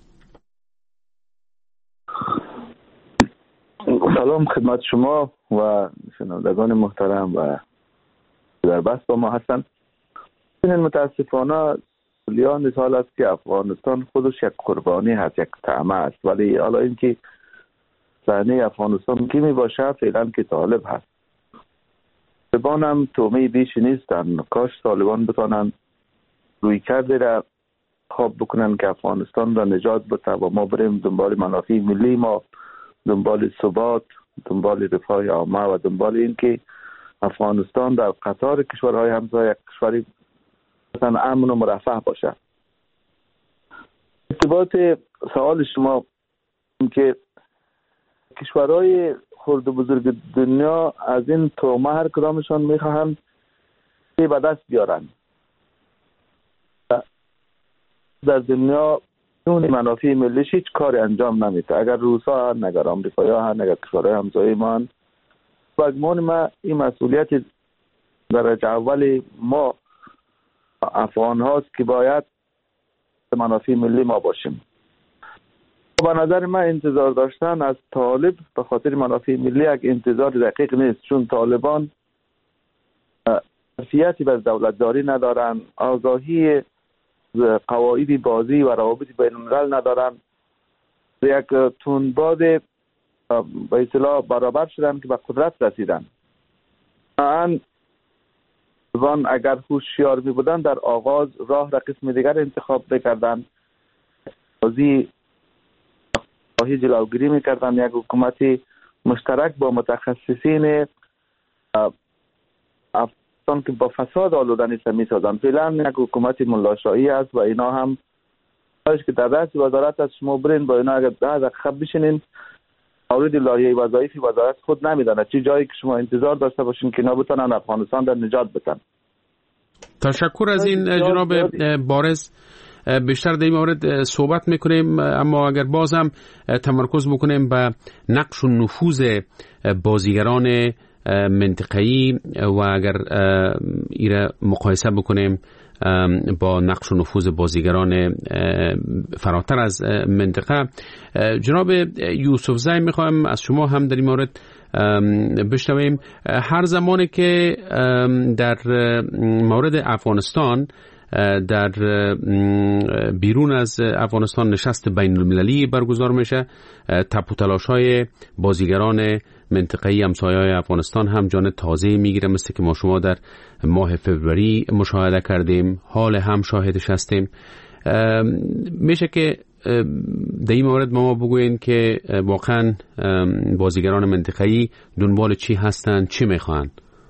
سلام خدمت شما و شنوندگان محترم و در بحث با ما هستند. متاسفانه سالیان سال است که افغانستان خودش یک قربانی هست، یک طعمه است، ولی حالا اینکه صحنه افغانستان کی می باشه فعلا که طالب هست. طالبان هم تومه بیش نیستن. کاش طالبان بتانن روی کرده را خواب بکنن که افغانستان را نجات بده و ما بریم دنبال منافع ملی ما، دنبال ثبات، دنبال رفاه عامه و دنبال این که افغانستان در قطار کشورهای همسایه یک کشوری مثلا امن و مرفه باشه. ارتباط سوال شما که کشورهای خرد و بزرگ دنیا از این تومه هر کدامشان میخواهند که به دست بیارن. در دنیا اون منافع ملیش هیچ کاری انجام نمیده. اگر روسا هن، اگر امریکایی هن، اگر کشورهای همسایه ما هن، بگمان ما این مسئولیت درجه اول ما افغان هاست که باید منافع ملی ما باشیم. به نظر من انتظار داشتن از طالب به خاطر منافع ملی یک انتظار دقیق نیست، چون طالبان حیثیتی به دولتداری ندارن، آگاهی قواعد بازی و روابط بین الملل ندارن، یک تندباد به اصطلاح برابر شدن که به قدرت رسیدن. طالبان اگر هوشیار می بودن در آغاز راه را قسم دیگر انتخاب بکردن، بازی جلوگیری میکردن، یک حکومت مشترک با متخصصین افغانستان که با فساد آلوده نیست میسازن. فعلا یک حکومت ملاشایی است و اینا هم که در رأس وزارت از شما برین با اینا اگر 10 دقیقه بشینین مورد لایحه وظایف وزارت خود نمیدانه چه جایی که شما انتظار داشته باشین که اینا بتونن افغانستان در نجات بدن. تشکر از این جناب بارز. بیشتر در این مورد صحبت میکنیم، اما اگر باز هم تمرکز بکنیم به نقش و نفوذ بازیگران منطقه‌ای و اگر ایره مقایسه بکنیم با نقش و نفوذ بازیگران فراتر از منطقه، جناب یوسف زی میخوایم از شما هم در این مورد بشنویم. هر زمانی که در مورد افغانستان در بیرون از افغانستان نشست بین المللی برگزار میشه، تپ و تلاش‌های بازیگران منطقه‌ای همسایه‌های افغانستان هم جان تازه میگیره، مثل که ما شما در ماه فوریه مشاهده کردیم، حال هم شاهدش هستیم. میشه که در این مورد ما بگوین که واقعا بازیگران منطقه‌ای دنبال چی هستن، چی میخوان؟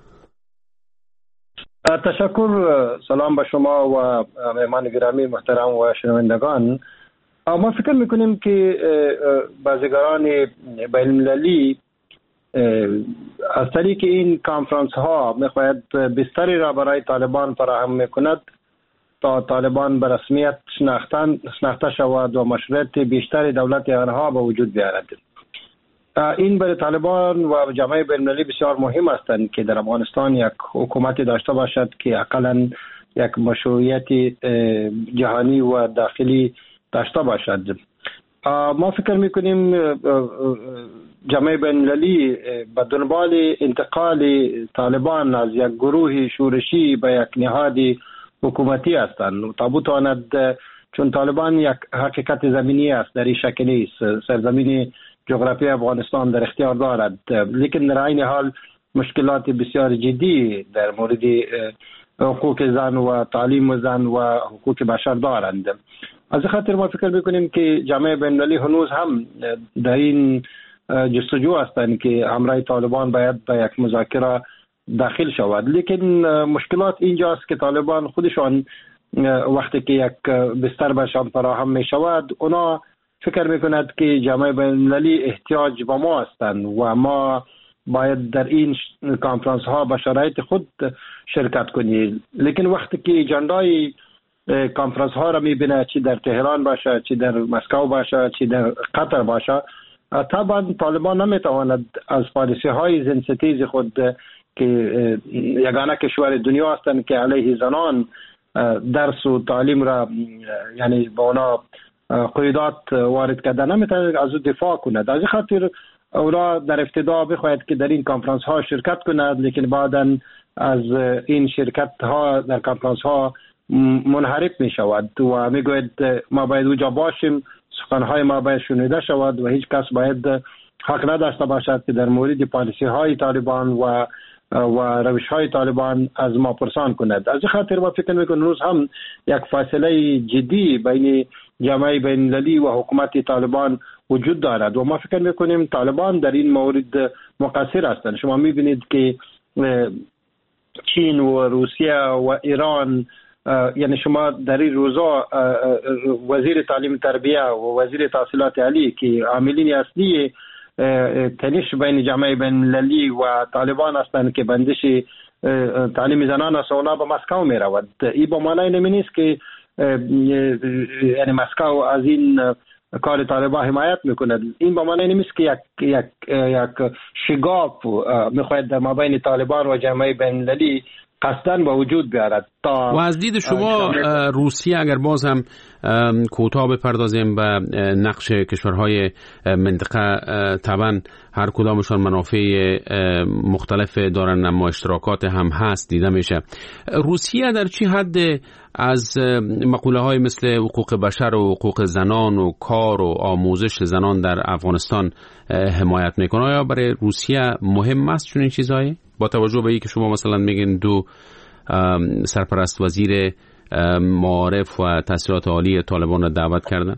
تشکر. سلام به شما و مهمان گرامی محترم و شنوندگان. ما فکر میکنیم که بازیگران بین المللی از طریق این کانفرانس ها میخواهد بستری را برای طالبان فراهم میکند تا طالبان به رسمیت شناخته شود و مشروعیت بیشتر دولت آنها به وجود بیاید. این برای طالبان و جامعه بین المللی بسیار مهم هستند که در افغانستان یک حکومت داشته باشد که حداقل یک مشروعیت جهانی و داخلی داشته باشد. ما فکر میکنیم جامعه بین المللی به دنبال انتقال طالبان از یک گروه شورشی به یک نهاد حکومتی هستند تا بتواند، چون طالبان یک حقیقت زمینی است، در این شک نیست، سرزمین جغرافی افغانستان در اختیار دارد، لیکن در این حال مشکلات بسیار جدی در مورد حقوق زن و تعلیم زن و حقوق بشر دارند. از خاطر ما فکر میکنیم که جامعه بین المللی هنوز هم در این جستجو هستند که همراه طالبان باید به یک مذاکره داخل شود، لیکن مشکلات اینجاست که طالبان خودشان وقتی که یک بستر برشان فراهم می شود اونا فکر میکند که جامعه بین‌المللی احتیاج به ما هستند و ما باید در این کانفرانس ها به شرایط خود شرکت کنیم. لیکن وقتی که اجندای کانفرانس ها را میبینه، چی در تهران باشه، چی در مسکو باشه، چی در قطر باشه، طبعا طالبان نمیتواند از پالیسی های زنستیز خود که یگانه کشور دنیا هستند که علیه زنان درس و تعلیم را یعنی با اونا قیودات وارد کرده، نمیتواند از او دفاع کند. از این خاطر اونا در ابتدا بخواهد که در این کانفرانس ها شرکت کند، لیکن بعدا از این شرکت ها در کانفرانس ها منحرف می شود و می گوید ما باید اونجا باشیم، سخنهای ما باید شنیده شود و هیچ کس باید حق نداشته باشد که در مورد پالیسی های طالبان و روش های طالبان از ما پرسان کند. از این خاطر ما فکر میکنم روز هم یک فاصله جدی بین جامعه بین‌المللی و حکومت طالبان وجود دارد و ما فکر میکنیم طالبان در این مورد مقصر هستند. شما میبینید که چین و روسیه و ایران، یعنی شما در این روزا وزیر تعلیم تربیه و وزیر تحصیلات عالی که عاملین اصلی تنش بین جامعه بین‌المللی و طالبان هستند که بندش تعلیم زنان است، اونا به مسکو می رود. این به معنی نمی نیست که یعنی مسکو از این کار طالبان حمایت میکند. این به معنی نیست که یک شگاف میخواهد در مابین طالبان و جامعه بین‌المللی قصداً با وجود بیارد. و از دید شما روسیه، اگر باز هم کوتاه بپردازیم به نقش کشورهای منطقه، طبعا هر کدامشان منافع مختلف دارن اما اشتراکات هم هست دیده میشه. روسیه در چی حد از مقوله های مثل حقوق بشر و حقوق زنان و کار و آموزش زنان در افغانستان حمایت میکنه؟ آیا برای روسیه مهم است چون این چیزهایی؟ با توجه به اینکه شما مثلا میگین دو سرپرست وزیر معارف و تحصیلات عالی طالبان را دعوت کردن؟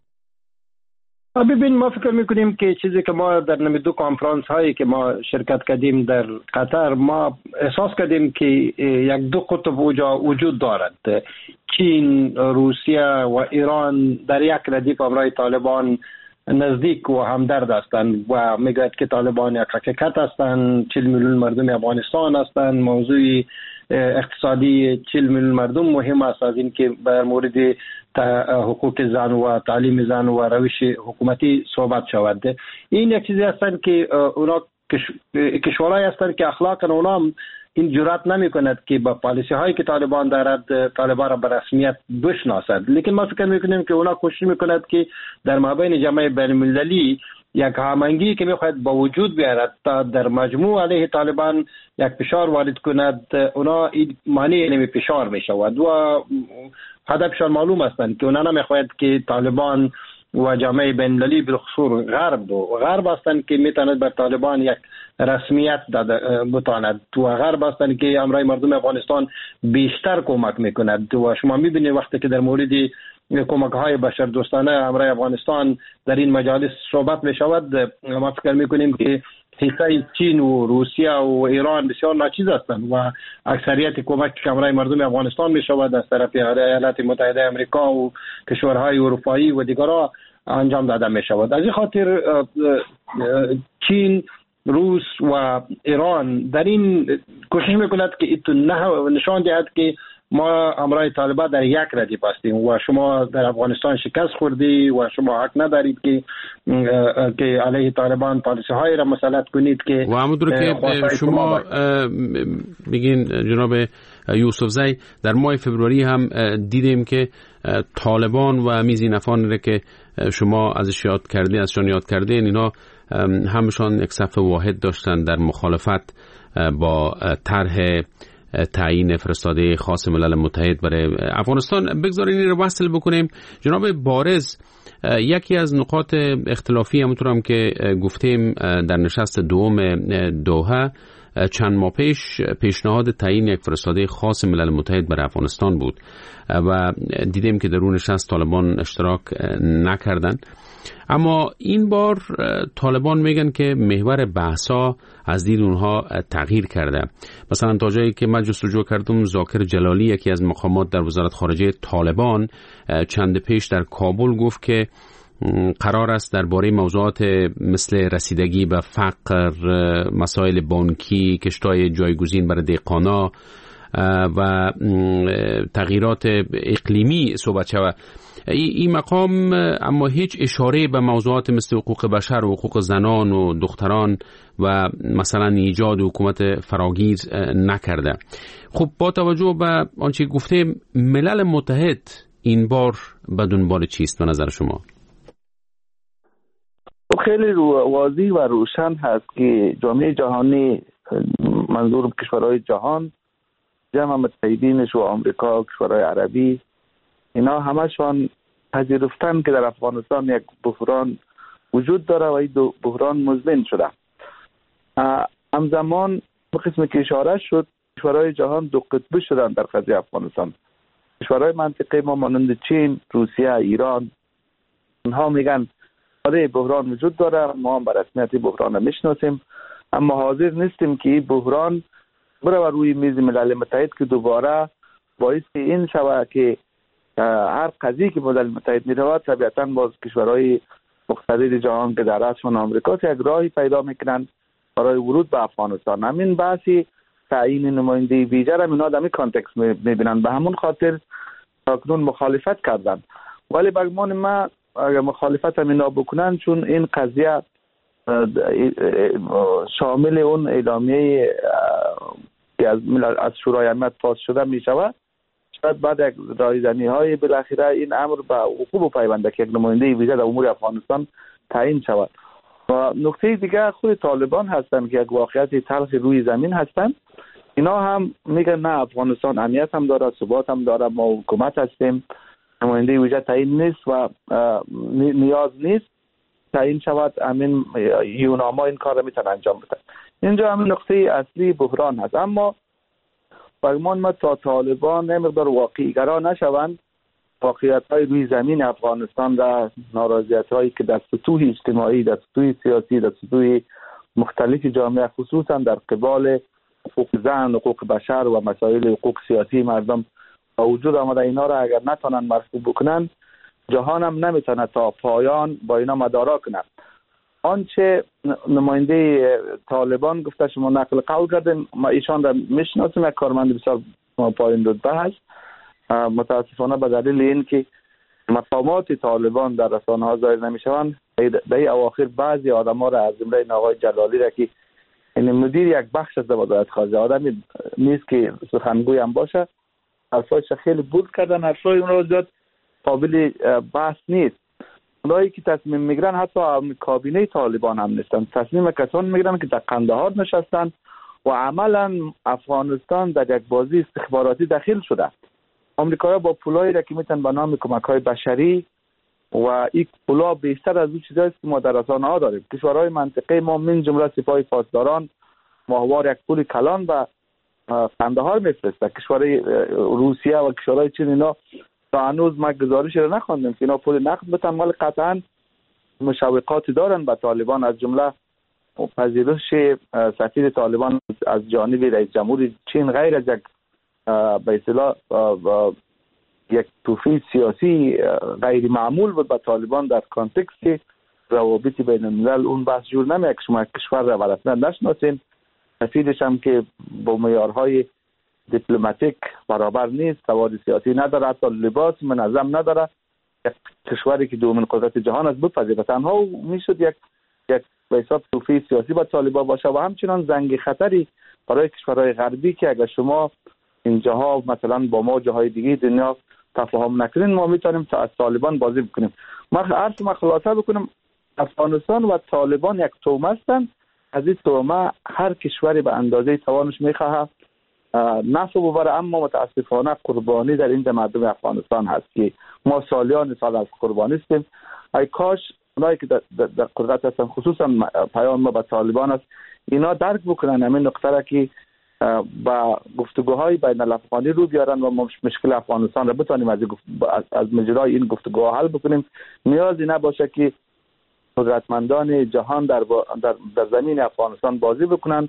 ببین، ما فکر میکنیم که چیزی که ما در دو کانفرانس هایی که ما شرکت کردیم در قطر، ما احساس کردیم که یک دو قطب وجود دارد. چین، روسیه و ایران در یک ردیف همراه طالبان نزدیک و همدرد هستند و میگوید که طالبان یک حقیقت هستند. 40 میلیون مردم افغانستان هستند. موضوع اقتصادی 40 میلیون مردم مهم است از این که در مورد حقوق زن و تعلیم زن و روش حکومتی صحبت شود. این یک چیزی هستند که اونا کشورهایی هستند که اخلاقا اونا هم این جرأت نمی کند که با پالیسی هایی که طالبان دارد طالبان را به رسمیت بشناسد. لیکن ما فکر میکنیم که اونا کوشش میکند که در مابین جامعه بین‌المللی یک هماهنگی که میخواهد با وجود بیارد تا در مجموع علیه طالبان یک فشار وارد کند. اونا این مانع نمی فشار میشود و هدفشان معلوم هستند که اونا نمیخواهد که طالبان و جامعه بین‌المللی بالخصوص غرب هستند که میتواند بر طالبان یک رسمیت بتواند و غرب هستند که امرای مردم افغانستان بیشتر کمک میکند. و شما میبینید وقتی که در مورد کمک های بشردوستانه امرای افغانستان در این مجالس صحبت میشود، ما فکر میکنیم که حصه چین و روسیه و ایران بسیار ناچیز هستند و اکثریت کمک که امرای مردم افغانستان میشود از طرف ایالات متحده آمریکا و کشورهای اروپایی و دیگرها انجام داده میشود. از این خاطر چین، روس و ایران در این کوشش میکند که نشان دهد که ما امرای طالبان در یک ردیف هستیم و شما در افغانستان شکست خوردی و شما حق ندارید که علیه طالبان پالیسی های را مسلط کنید. که و همونطور که شما میگین جناب یوسف زی، در ماه فبروری هم دیدیم که طالبان و میزینفان را که شما ازشان یاد کردین اینا همشان یک صف واحد داشتن در مخالفت با طرح تعیین فرستاده خاص ملل متحد برای افغانستان. بگذارین این رو وصل بکنیم. جناب بارز، یکی از نقاط اختلافی همونطور هم که گفتیم در نشست دوم دوحه چند ماه پیش پیشنهاد تعیین یک فرستاده خاص ملل متحد برای افغانستان بود و دیدیم که در اون نشست طالبان اشتراک نکردن. اما این بار طالبان میگن که محور بحثا از دید اونها تغییر کرده. مثلا تا جایی که من جستجو کردم، ذاکر جلالی یکی از مقامات در وزارت خارجه طالبان چند پیش در کابل گفت که قرار است درباره موضوعات مثل رسیدگی به فقر، مسائل بانکی، کشتای جایگزین برای دهقانا و تغییرات اقلیمی صحبت شود. این مقام اما هیچ اشاره به موضوعات مثل حقوق بشر و حقوق زنان و دختران و مثلا ایجاد حکومت فراگیر نکرده. خب با توجه به آنچه گفته، ملل متحد این بار به دنبال چیست به نظر شما؟ خیلی واضح و روشن هست که جامعه جهانی، منظور کشورهای جهان، جمع متحدینش و آمریکا، کشورهای عربی، اینا همشان پذیرفتن که در افغانستان یک بحران وجود داره و این بحران مزمن شده. همزمان به قسمی که اشاره شد، کشورهای جهان دو قطبی شدن در قضیه افغانستان. کشورهای منطقه ما مانند چین، روسیه، ایران، اونها میگن آره بحران وجود داره، ما هم به رسمیت بحران میشناسیم، اما حاضر نیستیم که این بحران بره روی میز ملل متحد که دوباره باعث این شود که هر قضیه که ملل متحد میرود طبیعتاً باز کشورهای مقتدر جهان که در رأسشون آمریکا یک راهی پیدا میکنن برای ورود به افغانستان. همین بحثی تعیین نماینده ویژه را اینا در این کانتکست میبینن، به همون خاطر اکنون مخالفت کردن. ولی به گمان من اگر مخالفت هم اینا بکنن، چون این قضیه شامل اون اعلامیه که از شورای امنیت پاس شده می شود، شاید بعد یک رایزنی های بالاخره این امر به وقوع پیونده که یک نماینده ویژه در امور افغانستان تعیین شود. و نکته دیگه خود طالبان هستند که یک واقعیت تلخ روی زمین هستند. اینا هم میگن نه افغانستان امنیت هم داره، ثبات هم داره، ما حکومت هستیم، نماینده ویژه تعیین نیست و نیاز نیست تعیین شود، همین یوناما این کار را میتونن انجام بدن. اینجا همین نقطه اصلی بحران هست. اما برگمان ما تا طالبان نمقدار واقعی‌گرا نشوند، واقعیت‌های روی زمین افغانستان و ناراضیت‌هایی که در سطوح اجتماعی، در سطوح سیاسی، در سطوح مختلف جامعه، خصوصا در قبال حقوق زن، حقوق بشر و مسائل حقوق سیاسی مردم وجود آمده، اینا را اگر نتونن مرفوع بکنن، جهان هم نمیتونه تا پایان با اینا مدارا کنه. آنچه نماینده طالبان گفته شما نقل قول کردن، ما ایشان را میشناسیم، یک کارمند بسیار پایین رتبه هست. متاسفانه به دلیل این که مقامات طالبان در رسانه ها ظاهر نمیشوند، در اواخر بعضی آدم ها را از جمله آقای جلالی را که این مدیر یک بخش از وزارت خارجه، آدمی نیست که سخنگوی هم باشه، حرفایش خیلی بود کردن، حرفای اون را زیاد قابل بحث نیست. اونایی که تصمیم میگیرن حتی کابینه طالبان هم نیستن، تصمیم کسان میگیرن که در قندهار نشستن و عملا افغانستان در یک بازی استخباراتی داخل شده. آمریکایی‌ها با پولایی را که میتونن به نام کمک‌های بشری و این پولا بیشتر از اون چیزایی که ما در رسانه‌ها داریم. کشورهای منطقه ما من جمله سپاه پاسداران ماهوار یک پول کلان و قندهار میفرسته. کشورهای روسیه و کشورهای چین اینا تا هنوز ما گزارش رو نخوندیم که اینا پول نقد بتن، ولی قطعا مشوقاتی دارن به طالبان، از جمله پذیرش سفیر طالبان از جانب رئیس جمهور چین غیر از یک به اصطلاح یک توفیق سیاسی غیر معمول بود به طالبان در کانتکست روابط بین الملل. اون بحث جور نمیاد که شما کشور را ورسنه نشناسین، سفیرش هم که با معیارهای دیپلماتیک برابر نیست، سواد سیاسی نداره، حتی لباس منظم نداره، یک کشوری که دومین قدرت جهان است بپذیره، تنها میشد یک به حساب توفیق سیاسی با طالبان باشه و همچنان زنگ خطری برای کشورهای غربی که اگر شما اینجاها مثلا با ما جاهای دیگه دنیا تفاهم نکنین، ما میتونیم تا از طالبان بازی بکنیم. ما خلاصه بکنم، افغانستان و طالبان یک تومه هستند. از این تومه هر کشوری به اندازه توانش میخواه نفع ببره، اما متاسفانه قربانی در این مردم افغانستان هست که ما سالیان سال از قربانی هستیم. ای کاش اونایی که در قدرت هستن، خصوصا پیام ما به طالبان است، اینا درک بکنن همین نقطه را که با گفتگوهای بین الافغانی رو بیارن و مشکل افغانستان را بتونیم از مجرای این گفتگوها حل بکنیم. نیازی نباشه که قدرتمندان جهان در زمین افغانستان بازی بکنن.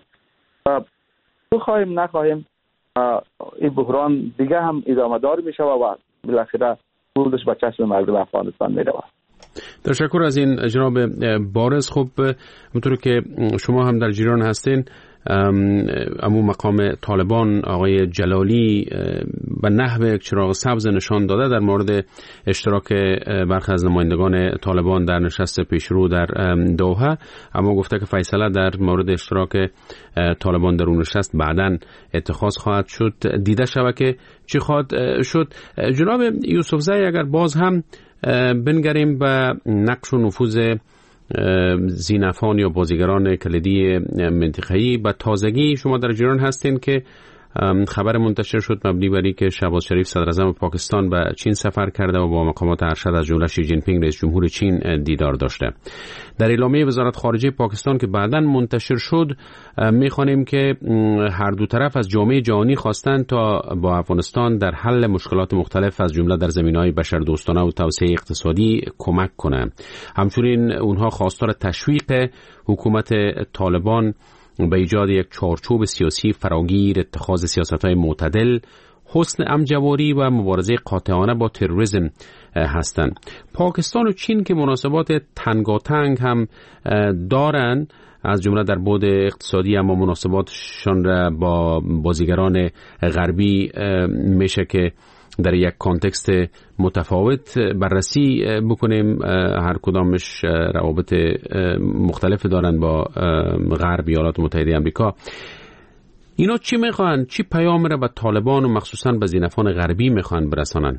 بخواهیم نخواهیم این بحران دیگه هم ادامه دار میشه و بالاخره بردش به چشم مردم افغانستان میره. تشکر از این جناب بارز. خب همونطور که شما هم در جریان هستین، امو مقام طالبان آقای جلالی به نحو یک چراغ سبز نشان داده در مورد اشتراک برخی از نمایندگان طالبان در نشست پیشرو در دوحه، اما گفته که فیصله در مورد اشتراک طالبان در اون نشست بعداً اتخاذ خواهد شد. دیده شود که چی خواهد شد. جناب یوسفزی، اگر باز هم بنگریم به نقش و نفوذ زینفان یا بازیگران کلیدی منطقه‌ای، به تازگی شما در جریان هستین که خبر منتشر شد مبنی بر اینکه شهباز شریف صدر اعظم پاکستان به چین سفر کرده و با مقامات ارشد از جمله شی جین پینگ رئیس جمهور چین دیدار داشته. در اعلامیه وزارت خارجه پاکستان که بعداً منتشر شد می‌خوانیم که هر دو طرف از جامعه جهانی خواستند تا با افغانستان در حل مشکلات مختلف از جمله در زمینه‌های بشردوستانه و توسعه اقتصادی کمک کنند. همچنین اونها خواستار تشویق حکومت طالبان به ایجاد یک چارچوب سیاسی فراگیر، اتخاذ سیاست‌های معتدل، حسن امجواری و مبارزه قاطعانه با تروریسم هستند. پاکستان و چین که مناسبات تنگاتنگ هم دارند از جمله در بعد اقتصادی، اما مناسباتشان را با بازیگران غربی میشه که در یک کانتکست متفاوت بررسی بکنیم. هر کدامش روابط مختلف دارن با غرب، ایالات متحده آمریکا. اینا چی میخوان؟ چی پیام را به طالبان و مخصوصا به زینفان غربی میخوان برسانن؟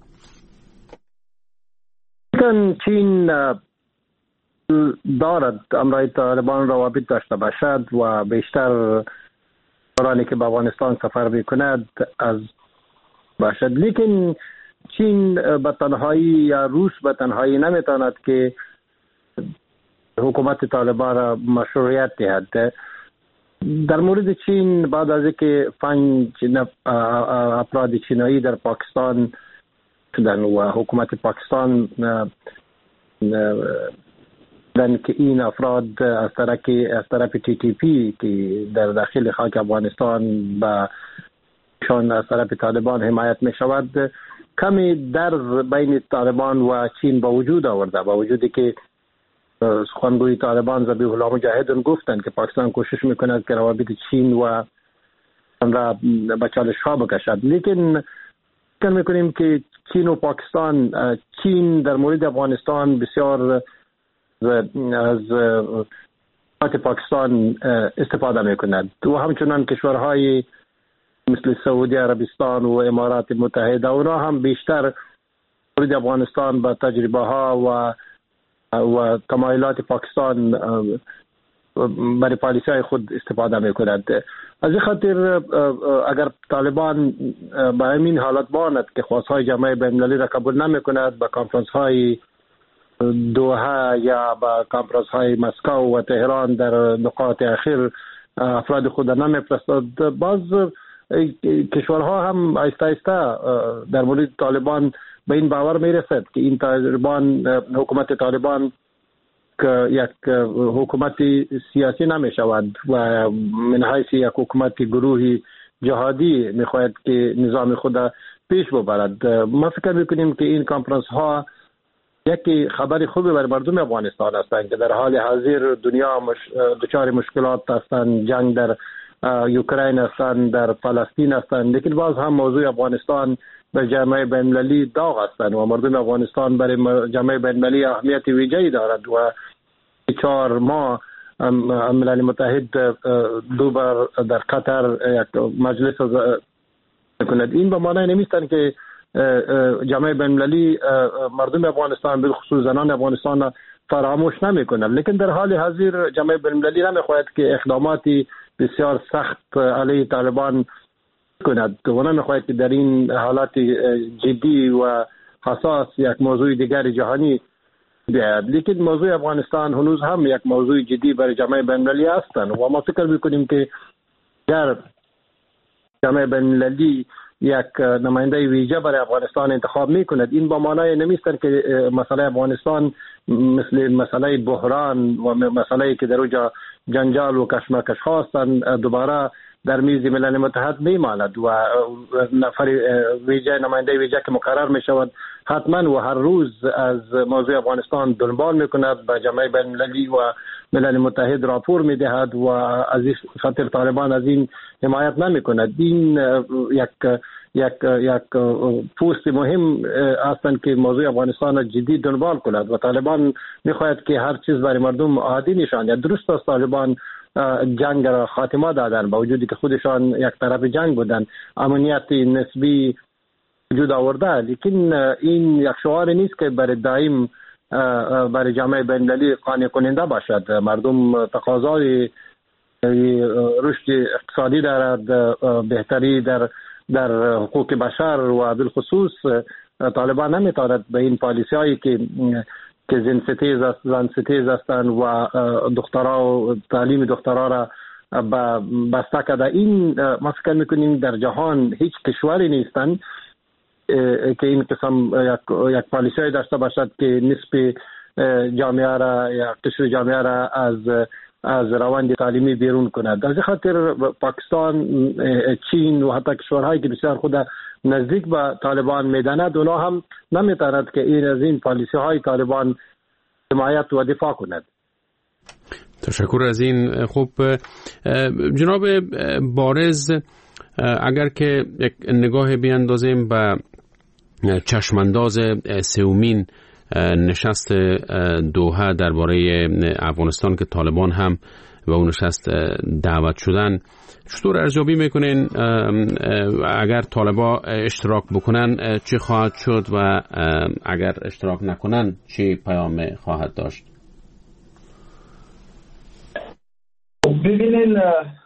چین دارد امرای طالبان روابط داشته باشد و بیشتر دورانی که به افغانستان سفر میکند از باشد، لیکن چین به تنهایی یا روس به تنهایی نمیتواند که حکومت طالبان را مشروعیت دهد. در مورد چین بعد از اینکه 5 افراد چینایی در پاکستان شدن و حکومت پاکستان دن که این افراد از طرف TTP که در داخل خاک افغانستان به شان از طرف طالبان حمایت می شود، کمی در بین طالبان و چین با وجود آورده، با وجودی که سخنگوی طالبان ذبیح الله مجاهد گفتند که پاکستان کوشش میکند که روابط چین و آن را به چالش ها بکشد. لیکن فکر میکنیم که چین و پاکستان، چین در مورد افغانستان بسیار از پاکستان استفاده میکند و همچنان کشورهای مثل سعودی عربستان و امارات متحده اونا هم بیشتر مورد افغانستان با تجربه ها و تمایلات پاکستان برای پالیسی های خود استفاده میکند. از این خاطر اگر طالبان به همین حالت باند که خواستهای جامعه بین‌المللی را قبول نمیکند، به کنفرانس های دوحه یا به کنفرانس های مسکو و تهران در نقاط اخیر افراد خود را نمیفرستد، باز کشورها هم آهسته آهسته در مورد طالبان به این باور میرسد که این طالبان، حکومت طالبان که یک حکومت سیاسی نمی شود و من حیث یک حکومت گروهی جهادی میخواهد که نظام خود پیش ببرد. ما فکر میکنیم که این کنفرانس ها یکی خبری خوبی برای مردم افغانستان هستند که در حال حاضر دنیا دچار مشکلات هستند، جنگ در اوکراین هستند، در فلسطین هستند، لیکن باز هم موضوع افغانستان به جامعه بین‌المللی داغ هستند و مردم افغانستان برای جامعه بین‌المللی اهمیت ویژه‌ای دارد و 4 ماه ملل متحد 2 بار در قطر یک مجلس کند. این به معنی نمیستند که جامعه بین‌المللی مردم افغانستان به خصوص زنان افغانستان فراموش نمی‌کند، لیکن در حال حاضر جامعه بین‌المللی نمی‌خواهد که اقداماتی بسیار سخت علیه طالبان کند و نمی‌خواهد که در این حالات جدی و حساس یک موضوع دیگر جهانی بیاید. لیکن موضوع افغانستان هنوز هم یک موضوع جدی برای جامعه بین‌المللی هستند و ما فکر می‌کنیم که در جامعه بین‌المللی یک نماینده ویژه برای افغانستان انتخاب می‌کند، این با معنای نمی‌است که مسئله افغانستان مثل مسئله بحران و مسئله که در اونجا جنجال و کشمکش هستند دوباره در میز ملل متحد میماند و نفر ویژه نماینده ویژه که مقرر می شود حتما و هر روز از موضوع افغانستان دنبال میکند، به جامعه بین المللی و ملل متحد راپور میدهد و از این خاطر طالبان از این حمایت نمیکند. این یک پوست مهم هستند که موضوع افغانستان جدی دنبال کند و طالبان میخواهد که هر چیز برای مردم عادی نشاند. درست است طالبان جنگ را خاتمه دادن با وجودی که خودشان یک طرف جنگ بودن، امنیت نسبی وجود آورده، لیکن این یک شعار نیست که برای دائم برای جامعه بین المللی قانع کننده باشد. مردم تقاضای رشد اقتصادی دارد، بهتری در حقوق بشر و بالخصوص طالبان نمیتواند به این پالیسی هایی که زن ستیز هستند و دخترها و تعلیم دخترها را بسته کرده. این ما فکر میکنیم در جهان هیچ کشوری نیستند که این قسم یک پالیسی داشته باشد که نسب جامعه را یا قشر جامعه را از روند تعلیمی بیرون کند. از خاطر پاکستان، چین و حتی کشورهایی که بسیار خود نزدیک به طالبان میداند، اونا هم نمیتواند که این از این پالیسی های طالبان حمایت و دفاع کند. تشکر از این. خب جناب بارز، اگر که یک نگاه بیاندازیم به چشمانداز سومین نشست دوحه درباره افغانستان که طالبان هم به اون نشست دعوت شدن، چطور ارزیابی میکنین اگر طالبان اشتراک بکنن چی خواهد شد و اگر اشتراک نکنن چی پیام خواهد داشت؟ ببینین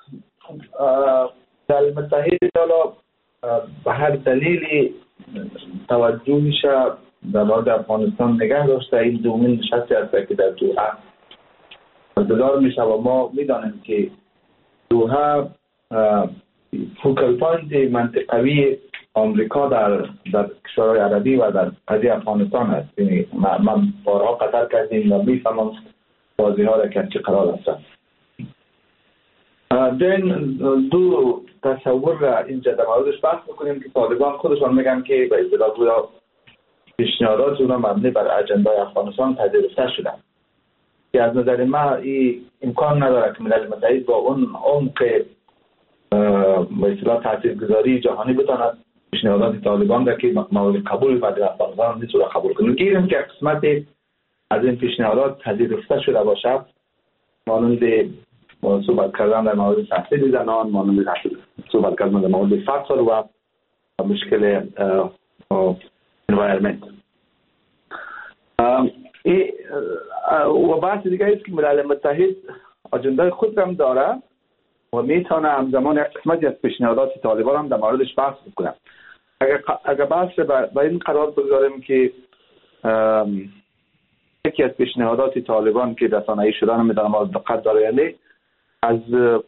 ملل متحد حالا به هر دلیلی توجه میشه در مورد افغانستان نگه داشته. این دومین نشستی است که در دوحه برگزار میشه و ما میدانیم که دوحه فوکال پوینت منطقوی آمریکا در کشورهای عربی و در قضیه افغانستان است. یعنی من بارها قطر کردیم و میفهمم بازی ها را که چه قرار است. دو تصور را اینجا در موردش بحث میکنیم که طالبان خودشان میگن که به اصطلاح گویا پیشنهادات اونا مبنی بر اجندای افغانستان پذیرفته شدن، که از نظر ما این امکان نداره که ملل متحد با اون عمق به اصطلاح تاثیرگذاری جهانی بتواند پیشنهادات طالبان را که مورد قبول بعد افغانستان نیست را قبول کنه. گیریم که قسمت از این پیشنهادات پذیرفته شده باشه، مانند صحبت کردن در مورد تحصیل زنان، مانند صحبت کردن در مورد فقر و مشکل environment. و بحث دیگه است که ملل متحد اجنده خود هم داره و میتونه همزمان یک قسمتی از پیشنهادات طالبان هم در موردش بحث بکنه. اگر بحث به این قرار بگذاریم که یکی از پیشنهادات طالبان که رسانه‌ای شدن هم در مورد دقت داره، یعنی از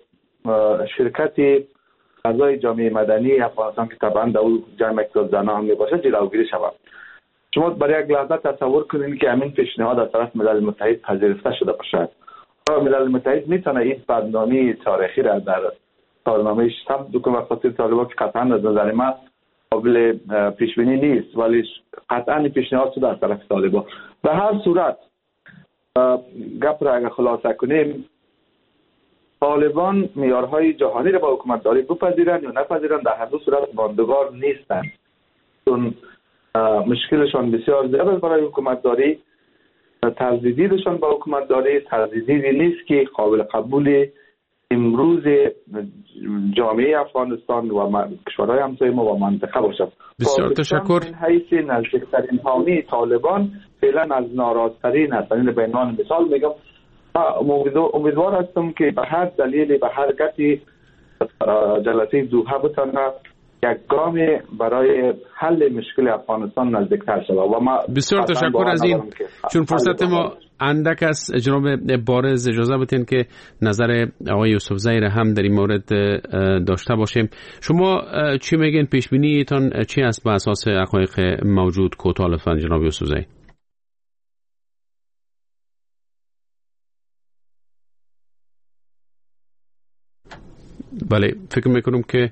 شرکت اعضای جامعه مدنی افغانستان که طبعا در اون جمع اقتصاد زنان هم میباشه جلوگیری شود. شما برای یک لحظه تصور کنید که همین پیشنهاد از طرف ملل متحد پذیرفته شده باشد. ملل متحد میتونه این بدنامی تاریخی را در کارنامه‌اش ثبت بکنه خاطر طالبان که قطعا از نظر من قابل پیش بینی نیست، ولی قطعا پیشنهاد شده از طرف طالبان. به هر صورت گپ را اگر خلاصه کنیم، طالبان معیارهای جهانی را با حکومتداری بپذیرند یا نپذیرند در هر دو صورت ماندگار نیستند، چون مشکلشان بسیار زیاد است برای حکومتداری. تجدیدشان با حکومتداری تجدیدی نیست که قابل قبول امروز جامعه افغانستان و کشورهای همسایه ما و منطقه باشد. بسیار تشکر. این حیث نزدیکترین حامی طالبان فعلا از ناراضترین است. این به عنوان مثال میگم، امیدوار هستم که به هر دلیلی به حرکتی جلسه دوحه بتونه یک گام برای حل مشکل افغانستان نزدیکتر شود. و ما بسیار تشکر از این. چون فرصت ما اندک است، جناب بارز اجازه بدین که نظر آقای یوسفزئی را هم در این مورد داشته باشیم. شما چی میگین؟ پیش بینیتون چی است به اساس حقایق موجود؟ کوتاه لطفاً جناب یوسفزئی. بله، فکر میکنم که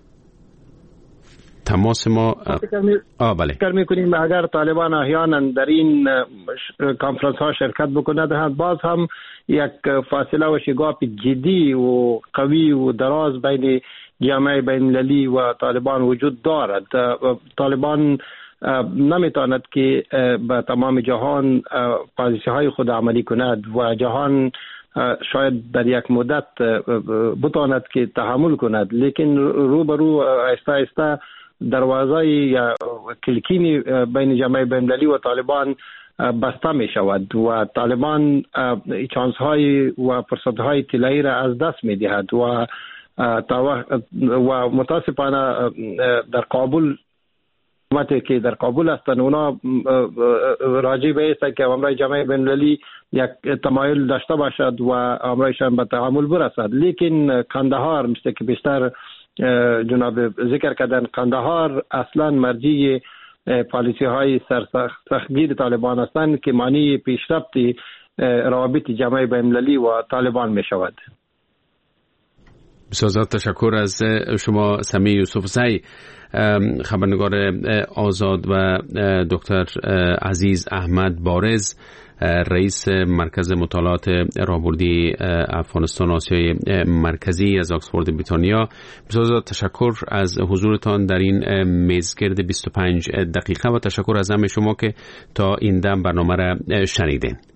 تماس ما بله، فکر میکنیم اگر طالبان احیانا در این کانفرانس ها شرکت بکنند، باز هم یک فاصله و شگاف جدی و قوی و دراز بین جامعه بین المللی و طالبان وجود دارد. طالبان نمیتواند که به تمام جهان پالیسی های خود عملی کند و جهان شاید در یک مدت بتواند که تحمل کند، لیکن روبرو آهسته آهسته دروازه یا کلکینی بین جامعه بین المللی و طالبان بسته می شود و طالبان چانس های و فرصت های طلایی را از دست می دهد و متاسفانه در کابل حکومتی که در کابل هستند اونا راجع به است که امرای جامعه بین المللی یک تمایل داشته باشد و امرایشان به تحمل برسد، لیکن قندهار مثل که بیشتر جناب ذکر کردن، قندهار اصلا مرجع پالیسی های سرسختگیر طالبان هستند که معنی پیشرفت روابط جامعه بین المللی و طالبان می شود. بسیار تشکر از شما سمیع یوسفزی، خبرنگار آزاد، و دکتر عزیز احمد بارز، رئیس مرکز مطالعات راهبردی افغانستان آسیای مرکزی از آکسفورد بریتانیا. بسیار تشکر از حضورتان در این میزگرد 25 دقیقه و تشکر از همه شما که تا این دم برنامه را شنیدین.